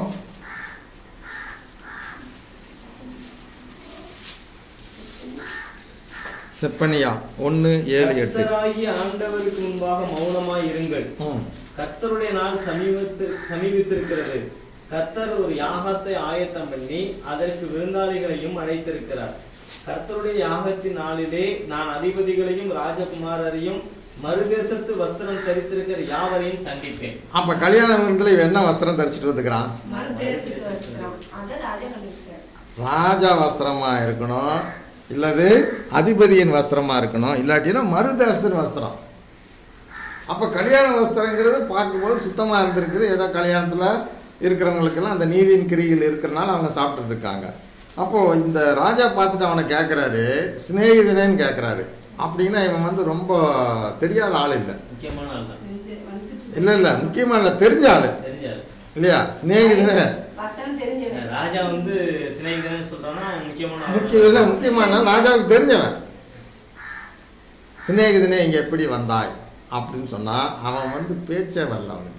செப்பனியா ஒன்று ஏழு எட்டு. கர்த்தராகிய ஆண்டவருக்கு முன்பாக மௌனமாய் இருங்கள். ம் கர்த்தருடைய நாள் சமீபத்து சமீபித்திருக்கிறது. கர்த்தர் ஒரு யாகத்தை ஆயத்தம் பண்ணி அதற்கு விருந்தாளிகளையும் அழைத்திருக்கிறார். கர்த்தருடைய யாகத்தின் நாளிலே நான் அதிபதிகளையும் ராஜகுமாரரையும் மறுதேசத்து வஸ்திரம் தரித்திருக்கிற யாவரையும் தண்டிப்பேன். அப்போ கல்யாண விருந்தில் இவன் என்ன வஸ்திரம் தரிச்சிட்டு வந்துக்கிறான்? மறுதேசத்து வஸ்திரம். அதை ராஜா கண்டுபிடிச்சாரு. ராஜா வஸ்திரமாக இருக்கணும், இல்லது அதிபதியின் வஸ்திரமாக இருக்கணும், இல்லாட்டினா மறுதேசத்தின் வஸ்திரம். அப்போ கல்யாண வஸ்திரங்கிறது பார்க்கும்போது சுத்தமாக இருந்திருக்குது. ஏதோ கல்யாணத்தில் இருக்கிறவங்களுக்கெல்லாம் அந்த நீதியின் கிரியில் இருக்கிறனால அவங்க சாப்பிட்டுட்டு இருக்காங்க. அப்போது இந்த ராஜா பார்த்துட்டு அவனை கேட்குறாரு, சிநேகிதனேன்னு கேட்குறாரு. அப்படின்னா இவன் வந்து ரொம்ப தெரியாத ஆள் இல்லை. முக்கியமான ஆள் தான். வந்து- வந்துட்டு இல்லை இல்லை முக்கியமாக இல்லை, தெரிஞ்ச ஆள் தெரிஞ்சாரு. இல்லையா? சிநேகிதனே வசனம் தெரிஞ்சவன். ராஜா வந்து சிநேகிதன்னு சொல்றான்னா அவன் முக்கியமான ஆள். முக்கியம் இல்லை, முக்கியமான ராஜாவுக்கு தெரிஞ்சவன். சிநேகிதனே இங்கே எப்படி வந்தாய் அப்படின்னு சொன்னால் அவன் வந்து பேச்சே வரல அவனுக்கு.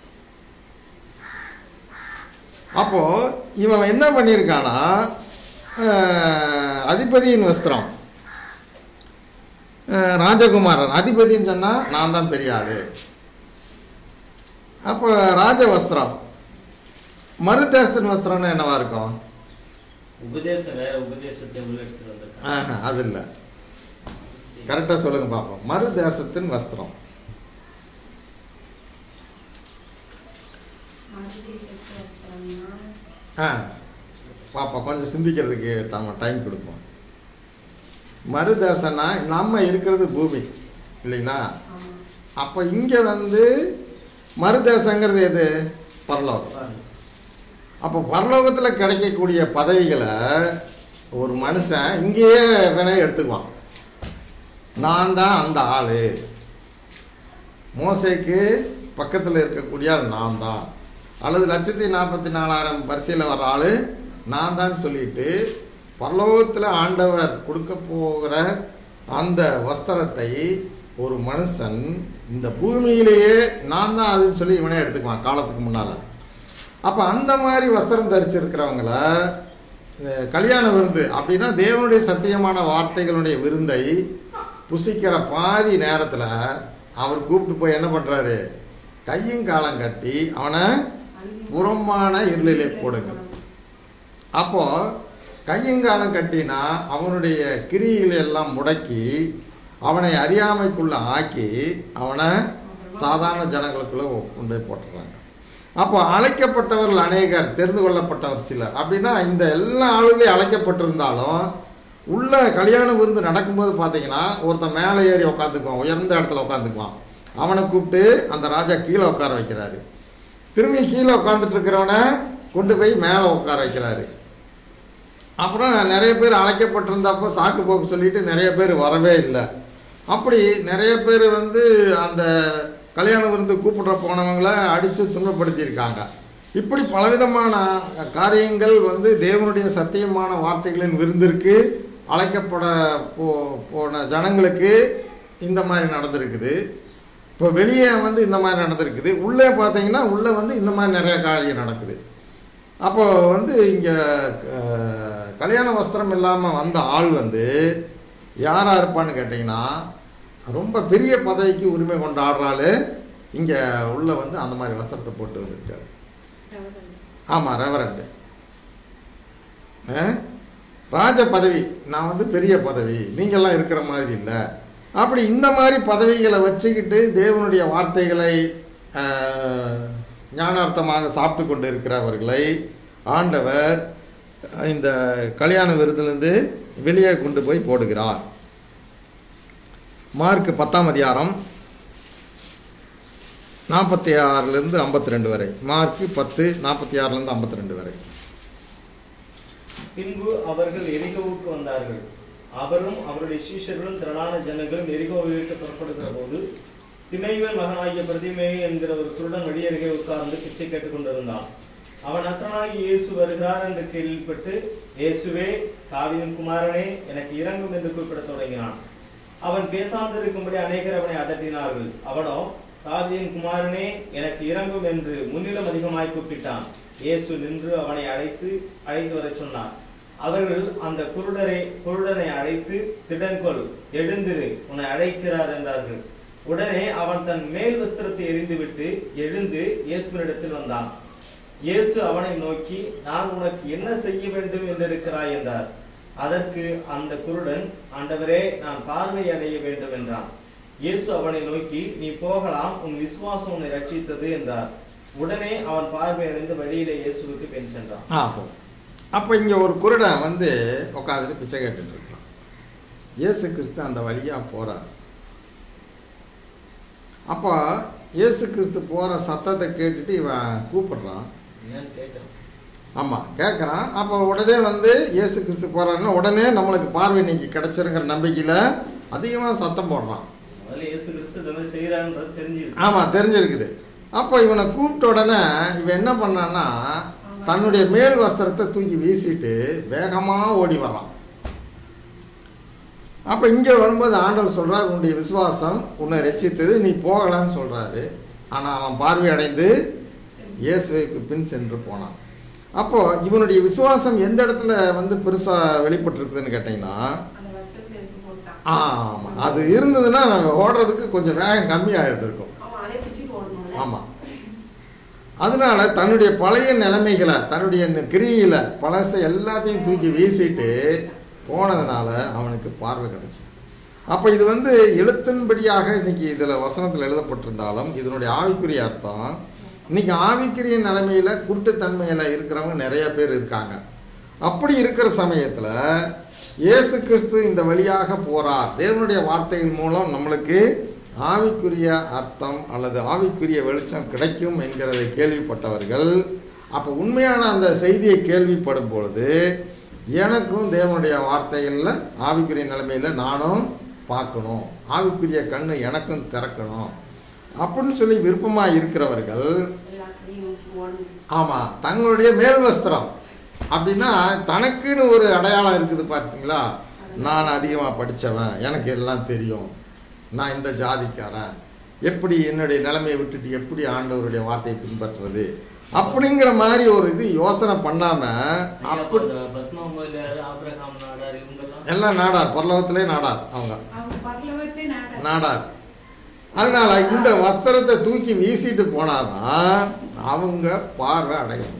அப்போது இவன் என்ன பண்ணியிருக்கானா, அஹ், அதிபதியின் வஸ்திரம், அஹ், ராஜகுமாரன். அதிபதின்னு சொன்னால் நான் தான் பெரிய ஆள். அப்போ ராஜ வஸ்திரம், மறுதேசத்தின் வஸ்திரம்னு என்னவா இருக்கும்? உபதேசம் வேற, உபதேசத்தை உள்ள எடுத்துட்டு வந்திருக்கான். ஆஹா, அது இல்லை. கரெக்டாக சொல்லுங்க பார்ப்போம். மறுதேசத்தின் வஸ்திரம். மறுதேசத்து வஸ்திரம்னா ஆ பார்ப்போம், கொஞ்சம் சிந்திக்கிறதுக்கு நம்ம டைம் கொடுப்போம். மறுதேசம்னா நம்ம இருக்கிறது பூமி இல்லைங்களா? ஆமா. அப்போ இங்கே வந்து மறுதேசங்கிறது எது? பரலோகம். அப்போ பரலோகத்தில் கிடைக்கக்கூடிய பதவிகளை ஒரு மனுஷன் இங்கேயே வேணா எடுத்துக்குவான். நான் தான் அந்த ஆள், மோசேக்கு பக்கத்தில் இருக்கக்கூடிய ஆள் நான் தான், அல்லது லட்சத்தி நாற்பத்தி நாலாயிரம் வரிசையில் வர்ற ஆள் நான் தான் சொல்லிட்டு பரலோகத்தில் ஆண்டவர் கொடுக்க போகிற அந்த வஸ்திரத்தை ஒரு மனுஷன் இந்த பூமியிலேயே நான் தான் அதுன்னு சொல்லி இவனே எடுத்துக்குவான் காலத்துக்கு முன்னால். அப்போ அந்த மாதிரி வஸ்திரம் தரிச்சிருக்கிறவங்கள கல்யாண விருந்து அப்படின்னா தேவனுடைய சத்தியமான வார்த்தைகளுடைய விருந்தை புசிக்கிற பாதி நேரத்தில் அவர் கூப்பிட்டு போய் என்ன பண்ணுறாரு? கையும் காலம் கட்டி அவனை புறம்பான இருளிலே போடுங்க. அப்போது கையங்காலம் கட்டினா அவனுடைய கிரிகளை எல்லாம் முடக்கி அவனை அறியாமைக்குள்ளே ஆக்கி அவனை சாதாரண ஜனங்களுக்குள்ளே கொண்டு போய் போட்டுறாங்க. அப்போ அழைக்கப்பட்டவர்கள் அநேகர், தெரிந்து கொள்ளப்பட்டவர் சிலர். அப்படின்னா இந்த எல்லா ஆளுகளையும் அழைக்கப்பட்டிருந்தாலும் உள்ள கல்யாண விருந்து நடக்கும்போது பார்த்தீங்கன்னா ஒருத்தன் மேலே ஏறி உட்காந்துக்குவான், உயர்ந்த இடத்துல உட்காந்துக்குவான். அவனை கூப்பிட்டு அந்த ராஜா கீழே உட்கார வைக்கிறாரு. திரும்பி கீழே உட்காந்துட்டு இருக்கிறவனை கொண்டு போய் மேலே உட்கார வைக்கிறாரு. அப்புறம் நிறைய பேர் அழைக்கப்பட்டிருந்தப்போ சாக்கு போக்கு சொல்லிட்டு நிறைய பேர் வரவே இல்லை. அப்படி நிறைய பேர் வந்து அந்த கல்யாண விருந்து கூப்பிட்ற போனவங்களை அடித்து துன்பப்படுத்தியிருக்காங்க. இப்படி பலவிதமான காரியங்கள் வந்து தேவனுடைய சத்தியமான வார்த்தைகளின் விருந்திற்கு அழைக்கப்பட போ போன ஜனங்களுக்கு இந்த மாதிரி நடந்திருக்குது. இப்போ வெளியே வந்து இந்த மாதிரி நடந்திருக்குது, உள்ளே பார்த்தீங்கன்னா உள்ளே வந்து இந்த மாதிரி நிறைய காரியம் நடக்குது. அப்போ வந்து இங்கே கல்யாண வஸ்திரம் இல்லாமல் வந்த ஆள் வந்து யாராக இருப்பான்னு கேட்டிங்கன்னா, ரொம்ப பெரிய பதவிக்கு உரிமை கொண்டாடுறாள். இங்கே உள்ள வந்து அந்த மாதிரி வஸ்திரத்தை போட்டு வந்திருக்காரு. ஆமாம், ரெவரண்டு ராஜ பதவி. நான் வந்து பெரிய பதவி, நீங்கள்லாம் இருக்கிற மாதிரி இல்லை. அப்படி இந்த மாதிரி பதவிகளை வச்சுக்கிட்டு தேவனுடைய வார்த்தைகளை ஞானார்த்தமாக சாப்பிட்டு கொண்டு இருக்கிறவர்களை ஆண்டவர் இந்த கல்யாண விருந்திலிருந்து வெளியே கொண்டு போய் போடுகிறார். மார்க் பத்தாம் அதிகாரம் நாற்பத்தி ஆறுலேருந்து ஐம்பத்தி ரெண்டு வரை. மார்க் பத்து நாற்பத்தி ஆறுலேருந்து ஐம்பத்தி ரெண்டு வரை. பின்பு அவர்கள் எரிகோவுக்கு வந்தார்கள். அவரும் அவருடைய சீஷர்களும் திரளான ஜனங்களும் எரிகோவை விட்டு புறப்படுகிற போது திமேயுவின் மகனாகிய பிரதிமேயு என்கிற ஒரு குருடன் வழியருகே உட்கார்ந்து பிச்சை கேட்டுக் கொண்டிருந்தான். அவன் நசரனாகி இயேசு வருகிறார் என்று கேள்விப்பட்டு, இயேசுவே, தாவீதின் குமாரனே, எனக்கு இரங்கும் என்று கூப்பிடத் தொடங்கினான். அவன் பேசாதிருக்கும்படி அநேகர் அவனை அதட்டினார்கள். அவனோ, தாவீதின் குமாரனே, எனக்கு இரங்கும் என்று முன்னிலும் அதிகமாய் கூப்பிட்டான். இயேசு நின்று அவனை அழைத்து அழைத்து வர சொன்னார். அவர்கள் அந்த குருடரை குருடனை அழைத்து, திடன்கொள், எழுந்திரு, உன்னை அழைக்கிறார் என்றார்கள். உடனே அவன் தன் மேல் வஸ்திரத்தை எறிந்துவிட்டு எழுந்து இயேசுவினிடத்தில் வந்தான். இயேசு அவனை நோக்கி, நான் உனக்கு என்ன செய்ய வேண்டும் என்றிருக்கிறாய் என்றார். அதற்கு அந்த குருடன், ஆண்டவரே, நான் பார்வை அடைய வேண்டும் என்றான். இயேசு அவனை நோக்கி, நீ போகலாம், உன் விசுவாசம் உன்னை ரட்சித்தது என்றார். உடனே அவன் பார்வை அடைந்து வழியிலே இயேசுவுக்கு பின் சென்றான். அப்போ அப்போ இங்கே ஒரு குருடன் வந்து உட்காந்துட்டு பிச்சை கேட்டுட்டு இருக்கலாம். இயேசு கிறிஸ்து அந்த வழியாக போகிறார். அப்போ இயேசு கிறிஸ்து போகிற சத்தத்தை கேட்டுட்டு இவன் கூப்பிடுறான். ஆமாம், கேட்குறான். அப்போ உடனே வந்து இயேசு கிறிஸ்து போகிறாருன்னா உடனே நம்மளுக்கு பார்வை இன்னைக்கு கிடச்சிருங்கிற நம்பிக்கையில் அதிகமாக சத்தம் போடுறான். ஆமாம், தெரிஞ்சிருக்குது. அப்போ இவனை கூப்பிட்ட உடனே இவன் என்ன பண்ணான்னா, தன்னுடைய மேல் வஸ்திரத்தை தூக்கி வீசிட்டு வேகமாக ஓடி வர்றான். அப்போ இங்கே வரும்போது ஆண்டவர் சொல்கிறார், உன்னுடைய விசுவாசம் உன்னை ரட்சித்தது, நீ போகலான்னு சொல்கிறாரு. ஆனால் அவன் பார்வை அடைந்து இயேசுவுக்கு பின் சென்று போனான். அப்போது இவனுடைய விசுவாசம் எந்த இடத்துல வந்து பெருசாக வெளிப்பட்டுருக்குதுன்னு கேட்டிங்கன்னா, ஆமாம், அது இருந்ததுன்னா ஓடுறதுக்கு கொஞ்சம் வேகம் கம்மியாக இருந்திருக்கும். ஆமாம், அதனால தன்னுடைய பழைய நிலைமைகளை, தன்னுடைய கிரியில பழசை எல்லாத்தையும் தூக்கி வீசிட்டு போனதுனால அவனுக்கு பார்வை கிடைச்சு. அப்போ இது வந்து எழுத்தின்படியாக இன்னைக்கு இதில் வசனத்தில் எழுதப்பட்டிருந்தாலும் இதனுடைய ஆவிக்குரிய அர்த்தம், இன்னைக்கு ஆவிக்குரிய நிலைமையில் குருட்டுத்தன்மையில் இருக்கிறவங்க நிறைய பேர் இருக்காங்க. அப்படி இருக்கிற சமயத்தில் இயேசு கிறிஸ்து இந்த வழியாக போகிறார். தேவனுடைய வார்த்தையின் மூலம் நம்மளுக்கு ஆவிக்குரிய அர்த்தம் அல்லது ஆவிக்குரிய வெளிச்சம் கிடைக்கும் என்கிறதை கேள்விப்பட்டவர்கள், அப்போ உண்மையான அந்த செய்தியை கேள்விப்படும் பொழுது எனக்கும் தேவனுடைய வார்த்தைகளில் ஆவிக்குரிய நிலைமையில் நானும் பார்க்கணும், ஆவிக்குரிய கண்ணு எனக்கும் திறக்கணும் அப்படின்னு சொல்லி விருப்பமாக இருக்கிறவர்கள், ஆமாம், தங்களுடைய மேல் வஸ்திரம் அப்படின்னா தனக்குன்னு ஒரு அடையாளம் இருக்குது. பார்த்தீங்களா, நான் அதிகமாக படித்தவன், எனக்கு எல்லாம் தெரியும், நான் இந்த ஜாதிக்காரன், எப்படி என்னுடைய நிலைமையை விட்டுட்டு எப்படி ஆண்டவருடைய வார்த்தையை பின்பற்றுறது அப்படிங்கிற மாதிரி ஒரு இது யோசனை பண்ணாமல், அப்படி எல்லாம் நாடார், பரலோகத்திலே நாடார், அவங்க நாடார். அதனால இந்த வஸ்திரத்தை தூக்கி வீசிட்டு போனாதான் அவங்க பார்வை அடையும்.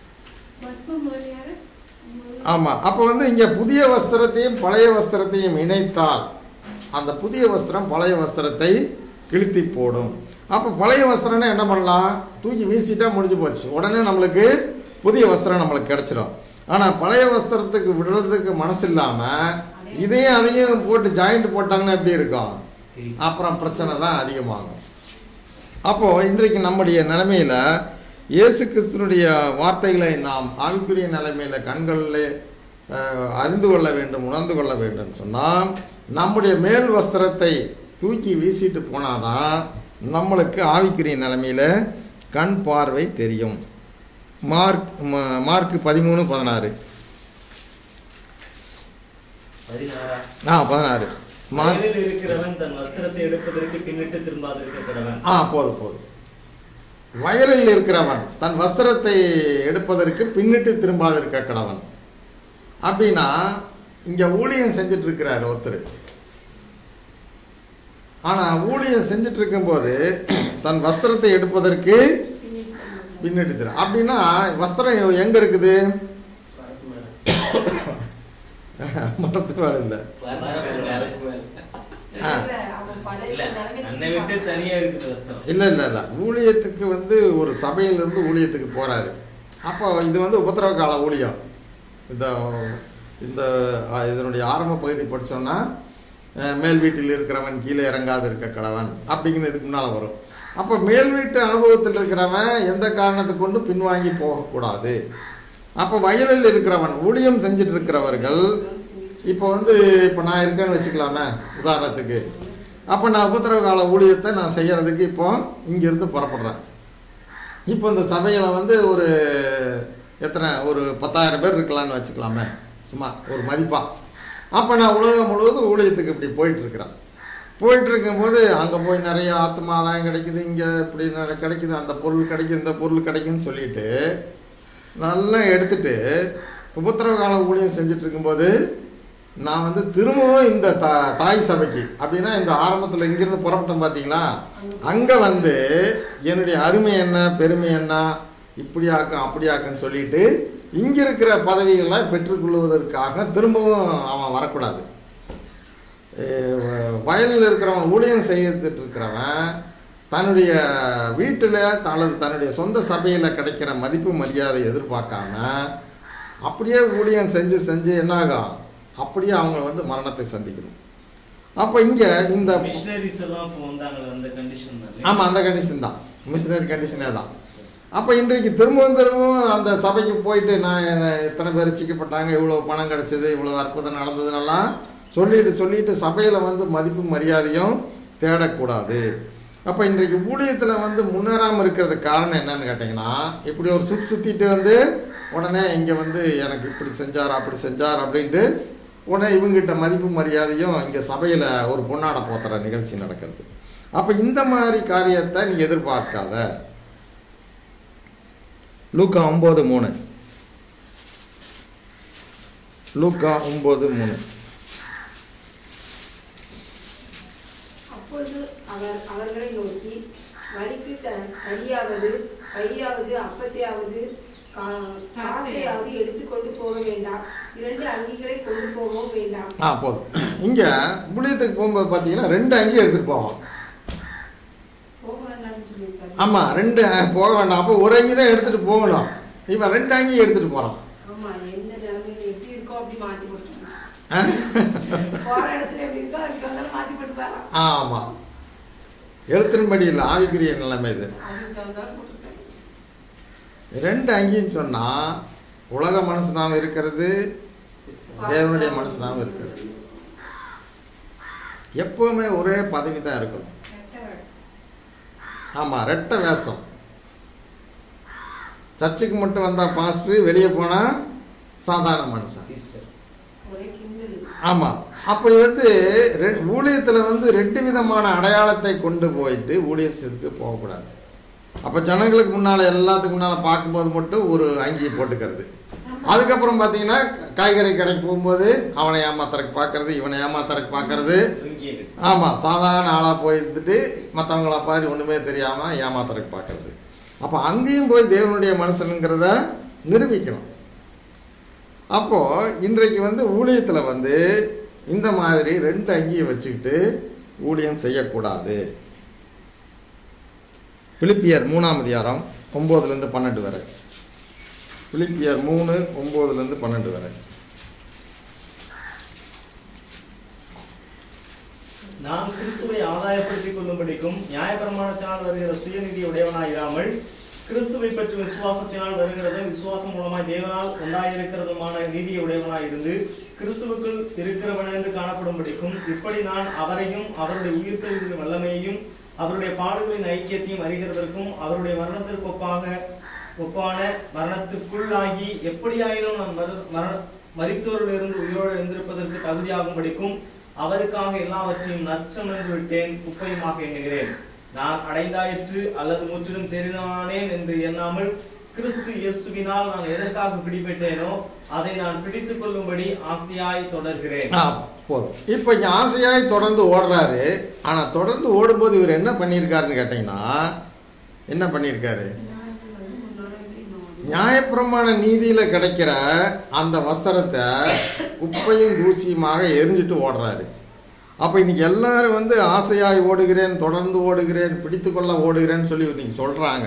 ஆமாம், அப்போ வந்து இங்கே புதிய வஸ்திரத்தையும் பழைய வஸ்திரத்தையும் இணைத்தால் அந்த புதிய வஸ்திரம் பழைய வஸ்திரத்தை கிழித்தி போடும். அப்போ பழைய வஸ்திரம்னா என்ன பண்ணலாம், தூக்கி வீசிட்டா முடிஞ்சு போச்சு, உடனே நம்மளுக்கு புதிய வஸ்திரம் நம்மளுக்கு கிடச்சிடும். ஆனால் பழைய வஸ்திரத்துக்கு விடுறதுக்கு மனசு இல்லாமல் இதையும் அதையும் போட்டு ஜாயிண்ட் போட்டாங்கன்னா எப்படி இருக்கும், அப்புறம் பிரச்சனை தான் அதிகமாகும். அப்போது இன்றைக்கு நம்முடைய நிலைமையில் இயேசு கிறிஸ்துனுடைய வார்த்தைகளை நாம் ஆவிக்குரிய நிலைமையில் கண்களில் அறிந்து கொள்ள வேண்டும், உணர்ந்து கொள்ள வேண்டும் சொன்னால் நம்முடைய மேல் வஸ்திரத்தை தூக்கி வீசிட்டு போனாதான் நம்மளுக்கு ஆவிக்குரிய நிலைமையில் கண் பார்வை தெரியும். மார்க் ம- மார்க் பதிமூணு பதினாறு பதினாறா? ஆ பதினாறு மார்க் வயலில் இருக்கிறவன் தன் வஸ்திரத்தை எடுப்பதற்கு பின்னிட்டு திரும்பாதிருக்க கடவன். ஆ போதும் போதும். வயலில் இருக்கிறவன் தன் வஸ்திரத்தை எடுப்பதற்கு பின்னிட்டு திரும்பாதிருக்க கடவன் அப்படின்னா இங்கே ஊழியம் செஞ்சுட்டு இருக்கிறார் ஒருத்தர். ஆனால் ஊழியம் செஞ்சுட்டு இருக்கும்போது தன் வஸ்திரத்தை எடுப்பதற்கு பின்னிட்டு திரு அப்படின்னா வஸ்திரம் எங்கே இருக்குது? மரத்து மேலே இல்லை. ஆ அவன் பழைய இல்ல, நிலைமைக்கு தன்னை விட்டு தனியா இருக்குது வஸ்திரம். இல்லை இல்லை இல்லை ஊழியத்துக்கு வந்து ஒரு சபையிலேருந்து ஊழியத்துக்கு போகிறாரு. அப்போ இது வந்து உபத்திரவ கால ஊழியம். இந்த இந்த அஹ், இதனுடைய ஆரம்ப பகுதி படித்தோன்னா மேல் வீட்டில் இருக்கிறவன் கீழே இறங்காது இருக்க கடவன் அப்படிங்கிறது இதுக்கு முன்னால் வரும். அப்போ மேல் வீட்டு அனுபவத்தில் இருக்கிறவன் எந்த காரணத்தை கொண்டு பின்வாங்கி போகக்கூடாது. அப்போ வயலில் இருக்கிறவன் ஊழியம் செஞ்சுட்டு இருக்கிறவர்கள் இப்போ வந்து இப்போ நான் இருக்கேன்னு வச்சுக்கலாமே உதாரணத்துக்கு. அப்போ நான் உபத்திரவ கால ஊழியத்தை நான் செய்கிறதுக்கு இப்போ இங்கேருந்து புறப்படுறேன். இப்போ இந்த சபையில் வந்து ஒரு எத்தனை ஒரு பத்தாயிரம் பேர் இருக்கலான்னு வச்சுக்கலாமே சும்மா ஒரு மதிப்பாக. அப்போ நான் உலகம் முழுவதும் ஊழியத்துக்கு இப்படி போயிட்டுருக்கிறேன். போயிட்டு இருக்கும்போது அங்கே போய் நிறைய ஆத்மா ஆதாயம் கிடைக்குது, இங்கே இப்படி நிறைய கிடைக்குது, அந்த பொருள் கிடைக்குது, இந்த பொருள் கிடைக்குன்னு சொல்லிட்டு நல்லா எடுத்துட்டு உபத்திரவ கால ஊழியம் செஞ்சுட்டு இருக்கும்போது நான் வந்து திரும்பவும் இந்த தா தாய் சபைக்கு அப்படின்னா இந்த ஆரம்பத்தில் இங்கேருந்து புறப்பட்டோம் பார்த்தீங்களா, அங்கே வந்து என்னுடைய அருமை என்ன பெருமை என்ன இப்படி ஆக்கும் அப்படி ஆக்குன்னு சொல்லிட்டு இங்கே இருக்கிற பதவிகளை பெற்றுக்கொள்வதற்காக திரும்பவும் அவன் வரக்கூடாது. வயலில் இருக்கிறவன் ஊழியம் செய்துட்டு இருக்கிறவன் தன்னுடைய வீட்டில் அல்லது தன்னுடைய சொந்த சபையில் கிடைக்கிற மதிப்பு மரியாதை எதிர்பார்க்காம அப்படியே ஊழியம் செஞ்சு செஞ்சு என்னாகும், அப்படியே அவங்க வந்து மரணத்தை சந்திக்கணும். அப்போ இங்கே இந்த மிஷனரிஸ் எல்லாம் இப்போ வந்தாங்களே அந்த கண்டிஷன் தான். ஆமாம் அந்த கண்டிஷன் தான், மிஷினரி கண்டிஷனே தான். அப்போ இன்றைக்கு திரும்பவும் திரும்பவும் அந்த சபைக்கு போயிட்டு நான் எத்தனை பேர் சிக்கப்பட்டாங்க, இவ்வளோ பணம் கிடச்சிது, இவ்வளோ அற்புதம் நடந்ததுன்னெல்லாம் சொல்லிட்டு சொல்லிட்டு சபையில் வந்து மதிப்பு மரியாதையும் தேடக்கூடாது. அப்போ இன்றைக்கு ஊழியத்தில் வந்து முன்னேறாமல் இருக்கிறதுக்கு காரணம் என்னன்னு கேட்டிங்கன்னா, இப்படி ஒரு சுற்றி சுற்றிட்டு வந்து உடனே இங்கே வந்து எனக்கு இப்படி செஞ்சார் அப்படி செஞ்சார் அப்படின்ட்டு உடனே இவங்ககிட்ட மதிப்பு மரியாதையும் இங்கே சபையில் ஒரு பொன்னாட போத்துற நிகழ்ச்சி நடக்கிறது. அப்போ இந்த மாதிரி காரியத்தை நீ எதிர்பார்க்காத. லூக்கா ஒம்பது மூணு லூக்கா ஒம்பது மூணு அப்பொழுது அவர் அவர்களை நோக்கி, வழிக்கு த- தடியாவது கையாவது அப்பத்தையாவது கா- காசையாவது எடுத்துக்கொண்டு போக வேண்டாம், இரண்டு அங்கிகளை கொண்டு போகவும் வேண்டாம். ஆ போதும். இங்கே ஊழியத்துக்கு போகும்போது பார்த்தீங்கன்னா ரெண்டு அங்கி எடுத்துகிட்டு போவான். போக வேண்டாம்னு சொல்லியிருக்காரு. ஆமாம் ரெண்டு அஹ், போக வேண்டாம். அப்போ ஒரு அங்கி தான் எடுத்துகிட்டு போகணும். இவன் ரெண்டு அங்கி எடுத்துகிட்டு போகிறான். ஆமா, என்ன நிலைமையில எப்படி இருக்கோ அப்படி மாத்தி போட்டுருக்காங்க. ஆ போற இடத்துல எப்படி இருக்கோ அதுக்கு வந்தாலும் மாத்தி போட்டு போறான். ஆமாம், எழுத்தின்படி இல்லை, ஆவிக்குரிய நிலைமை இது. அதுக்கு வந்தாலும் போட்டுருக்காங்க. ரெண்டு அங்கின்னு சொன்னால் உலக மனுஷனாகவும் இருக்கிறது, தேவனுடைய மனுஷனாகவும் இருக்கிறது. எப்போவுமே ஒரே பதவி தான் இருக்கணும். ஆமாம், ரெட்டை வேஷம். சர்ச்சுக்கு மட்டும் வந்தால் பாஸ்டர், வெளியே போனால் சாதாரண மனுஷன். ஒரே கிண்டல். ஆமாம், அப்படி வந்து ரெ ஊழியத்தில் வந்து ரெண்டு விதமான அடையாளத்தை கொண்டு போயிட்டு ஊழியத்துக்கு போகக்கூடாது. அப்போ ஜனங்களுக்கு முன்னால் எல்லாத்துக்கு முன்னால் பார்க்கும்போது மட்டும் ஒரு அங்கியை போட்டுக்கிறது. அதுக்கப்புறம் பார்த்தீங்கன்னா காய்கறி கடைக்கு போகும்போது அவனை ஏமாத்துறக்கு பார்க்கறது, இவனை ஏமாத்துறக்கு பார்க்கறது. ஆமாம், சாதாரண ஆளாக போயிருந்துட்டு மற்றவங்களா பாரு ஒன்றுமே தெரியாமல் ஏமாத்துறக்கு பார்க்கறது. அப்போ அங்கேயும் போய் தேவனுடைய மனுஷனுங்கிறத நிரூபிக்கணும். அப்போது இன்றைக்கு வந்து ஊழியத்தில் வந்து இந்த மாதிரி ரெண்டு அங்கியை வச்சுக்கிட்டு ஊழியம் செய்யக்கூடாது. பிலிப்பியர் மூணாம் அதிகாரம் ஒம்போதுலேருந்து பன்னெண்டு வரை. பிலிப்பியர் மூணு ஒம்போதுலேருந்து பன்னெண்டு வரை. நாம் கிறிஸ்துவை ஆதாயப்படுத்திக் கொள்ளும்படிக்கும் நியாயப்பிரமாணத்தினால் வருகிற சுயநிதி உடையவனாயிராமல் கிறிஸ்துவை பற்றி விசுவாசத்தினால் வருகிறதும் விசுவாசம் மூலமாய் தேவனால் உண்டாயிருக்கிறதுமான நீதியை உடையவனாய் இருந்து கிறிஸ்துவுக்குள் இருக்கிறவன் என்று காணப்படும்படிக்கும் இப்படி நான் அவரையும் அவருடைய உயிர்த்தெழுதலின் வல்லமையையும் அவருடைய பாடுகளின் ஐக்கியத்தையும் அறிகிறதற்கும் அவருடைய மரணத்திற்கு ஒப்பாக ஒப்பான மரணத்துக்குள்ளாகி எப்படியாயினும் நான் மரு மரண மரித்தோரிலிருந்து உயிரோடு எழுந்திருப்பதற்கு தகுதியாகும்படிக்கும் அவருக்காக எல்லாவற்றையும் நஷ்டம் என்று விட்டேன், குப்பையுமாக எண்ணுகிறேன். நான் அடைந்தாயிற்று அல்லது முற்றிலும் தெரிந்தானேன் என்று எண்ணாமல் கிறிஸ்து இயேசுவினால் நான் எதற்காக பிடிபட்டேனோ அதை நான் பிடித்துக் கொள்ளும்படி ஆசையாய் தொடர்கிறேன். போதும். இப்போ இங்கே ஆசையாய் தொடர்ந்து ஓடுறாரு. ஆனால் தொடர்ந்து ஓடும்போது இவர் என்ன பண்ணியிருக்காருன்னு கேட்டிங்கன்னா, என்ன பண்ணியிருக்காரு? நியாயப்பிரமாண நீதியில் கிடைக்கிற அந்த வஸ்திரத்தை குப்பையும் தூசியுமாக எரிஞ்சிட்டு ஓடுறாரு. அப்போ இன்னைக்கு எல்லாரும் வந்து ஆசையாய் ஓடுகிறேன், தொடர்ந்து ஓடுகிறேன், பிடித்து கொள்ள ஓடுகிறேன்னு சொல்லி இன்னைக்கு சொல்கிறாங்க.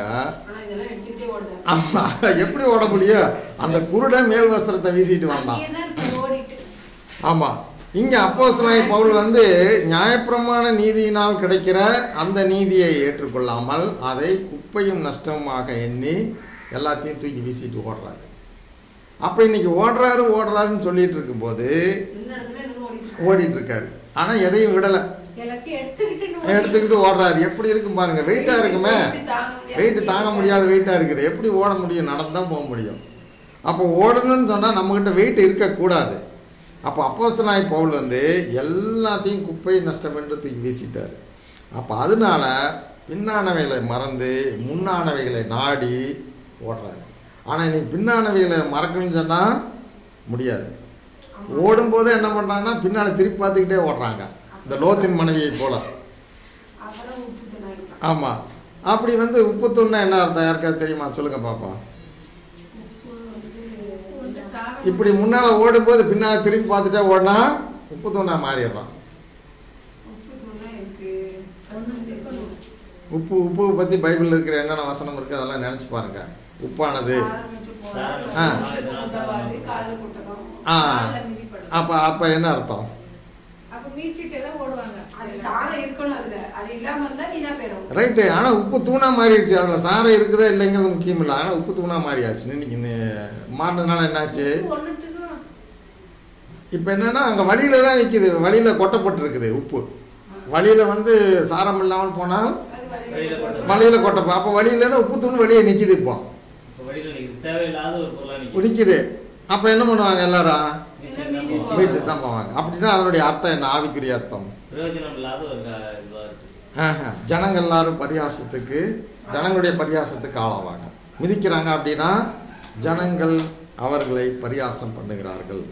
எப்படி ஓட முடியும்? அந்த குருடன் மேல் வஸ்திரத்தை வீசிட்டு வந்தான். ஆமாம், இங்கே அப்போஸ்தலனாகிய பவுல் வந்து நியாயப்பிரமாண நீதியினால் கிடைக்கிற அந்த நீதியை ஏற்றுக்கொள்ளாமல் அதை குப்பையும் நஷ்டமாக எண்ணி எல்லாத்தையும் தூக்கி வீசிட்டு ஓடுறாரு. அப்போ இன்னைக்கு ஓடுறாரு ஓடுறாருன்னு சொல்லிட்டு இருக்கும்போது ஓடிட்டு இருக்காரு. ஆனால் எதையும் விடலை, எடுத்துக்கிட்டு ஓடுறாரு. எப்படி இருக்கும் பாருங்க, வெயிட்டா இருக்குமே, வெயிட்டு தாங்க முடியாத வெயிட்டா இருக்குது. எப்படி ஓட முடியும்? நடந்தான் போக முடியும். அப்போ ஓடணும்னு சொன்னால் நம்மகிட்ட வெயிட் இருக்கக்கூடாது. அப்போ அப்போஸ்தலனாகிய பவுல் வந்து எல்லாத்தையும் குப்பை நஷ்டம் என்று தூக்கி வீசிட்டார். அப்போ அதனால பின்னானவைகளை மறந்து முன்னானவைகளை நாடி ஓடுறாரு. ஆனால் இன்னைக்கு பின்னானவைகளை மறக்கணும்னு சொன்னால் முடியாது. ஓடும்போது என்ன பண்ணுறாங்கன்னா பின்னால் திருப்பி பார்த்துக்கிட்டே ஓடுறாங்க, இந்த லோத்தின் மனைவியை போல. ஆமாம், அப்படி வந்து உப்பு தூண்னா என்ன அர்த்தம்? யாருக்காவது தெரியுமா? சொல்லுங்க பாப்பா. இப்படி முன்னால் ஓடும்போது பின்னால் திரும்பி பார்த்துட்டே ஓடினா உப்பு தூணா மாறிடுறான். உப்பு உப்பு பற்றி பைபிளில் இருக்கிற என்னென்ன வசனம் இருக்குது அதெல்லாம் நினச்சி பாருங்க. உப்பானது ஆ ஆ அப்போ அப்போ என்ன அர்த்தம்? ரைட்டு. ஆனால் உப்பு தூணா மாறிடுச்சு. அதில் சாரை இருக்குதா இல்லைங்கிறது முக்கியம் இல்லை. ஆனால் உப்பு தூணா மாறியாச்சு. இன்னைக்கு மாறினதுனால என்னாச்சு? இப்போ என்னன்னா அங்கே வழியில தான் நிற்கிது, வழியில் கொட்டப்பட்டிருக்குது உப்பு. வழியில் வந்து சாரம் இல்லாமல் போனால் வழியில் கொட்டப்போ, அப்போ வழியிலன்னா உப்பு தூண் வெளியே நிற்கிது. இப்போ நிற்கிது. அப்போ என்ன பண்ணுவாங்க எல்லாரும்? பீச்சு தான் போவாங்க. அப்படின்னா அதனுடைய அர்த்தம் என்ன? ஆவிக்குரிய அர்த்தம் ஜனங்கள் எல்லாரும் பரியாசத்துக்கு, ஜனங்களுடைய பரியாசத்துக்கு ஆளாவாங்க. மிதிக்கிறாங்க அப்படின்னா ஜனங்கள் அவர்களை பரியாசம் பண்ணுகிறார்கள்.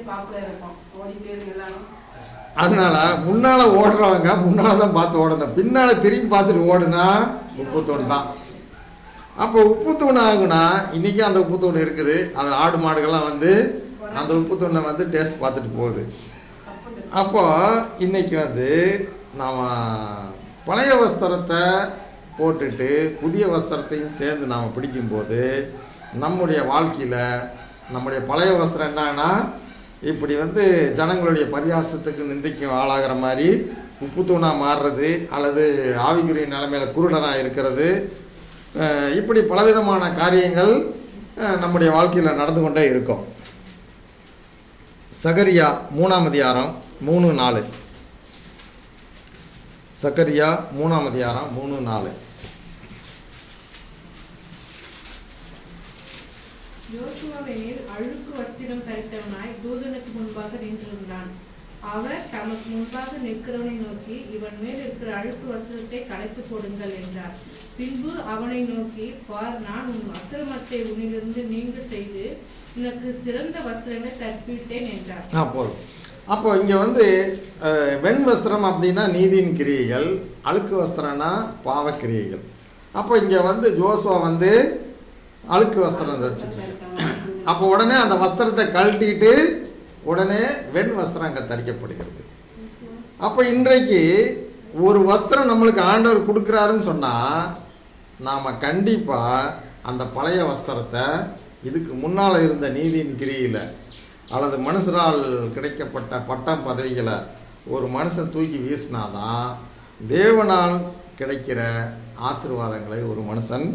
அதனால முன்னால ஓடுறவங்க முன்னால தான் பார்த்து ஓடணும். பின்னால திரும்பி பார்த்துட்டு ஓடுனா உப்பு தூண் தான். அப்போ உப்பு தூண் ஆகுனா இன்னைக்கு அந்த உப்பு தூண் இருக்குது. அது ஆடு மாடுகள்லாம் வந்து அந்த உப்பு தூணை வந்து டேஸ்ட் பார்த்துட்டு போகுது. அப்போ இன்னைக்கு வந்து நாம் பழைய வஸ்திரத்தை போட்டுட்டு புதிய வஸ்திரத்தையும் சேர்ந்து நாம் பிடிக்கும்போது நம்முடைய வாழ்க்கையில் நம்முடைய பழைய வஸ்திரம் என்னன்னா இப்படி வந்து ஜனங்களுடைய பரியாசத்துக்கு நிந்திக்கும் ஆளாகிற மாதிரி உப்பு தூணாக மாறுறது, அல்லது ஆவிக்குரிய நிலைமையில் குருடனாக இருக்கிறது, இப்படி பலவிதமான காரியங்கள் நம்முடைய வாழ்க்கையில் நடந்து கொண்டே இருக்கும். சகரியா மூணாம் அதிகாரம் மூணு நாலு சகரியா மூணாம் அதிகாரம் மூணு நாலு யோசுவாவெனில் அழுக்கு வஸ்திரம் தரித்தவனாய் தூதனுக்கு முன்பாக நின்றிருந்தான். அவர் தமக்கு முன்பாக நிற்கிறவனை நோக்கி, இவன் மேல் இருக்கிற அழுக்கு வஸ்திரத்தை களைத்து போடுங்கள் என்றார். பின்பு அவனை நோக்கி, பார், நான் உன் அக்கிரமத்தை உன்னிலிருந்து நீங்க செய்து உனக்கு சிறந்த வஸ்திரங்களை கற்பித்தேன் என்றார். ஆ போதும். அப்போ இங்கே வந்து வெண் வஸ்திரம் அப்படின்னா நீதியின் கிரியைகள், அழுக்கு வஸ்திரம்னா பாவ கிரியைகள். அப்போ இங்கே வந்து ஜோசுவா வந்து அழுக்கு வஸ்திரம் தரிச்சுட்டு, அப்போ உடனே அந்த வஸ்திரத்தை கழட்டிட்டு உடனே வெண் வஸ்திரம் அங்கே தரிக்கப்படுகிறது. அப்போ இன்றைக்கு ஒரு வஸ்திரம் நம்மளுக்கு ஆண்டவர் கொடுக்குறாருன்னு சொன்னால் நாம் கண்டிப்பாக அந்த பழைய வஸ்திரத்தை இதுக்கு முன்னால் இருந்த நீதியின் கிரியில் அல்லது மனுஷரால் கிடைக்கப்பட்ட பட்டம் பதவிகளை ஒரு மனுஷன் தூக்கி வீசினாதான் தேவனால் கிடைக்கிற ஆசீர்வாதங்களை ஒரு மனுஷன்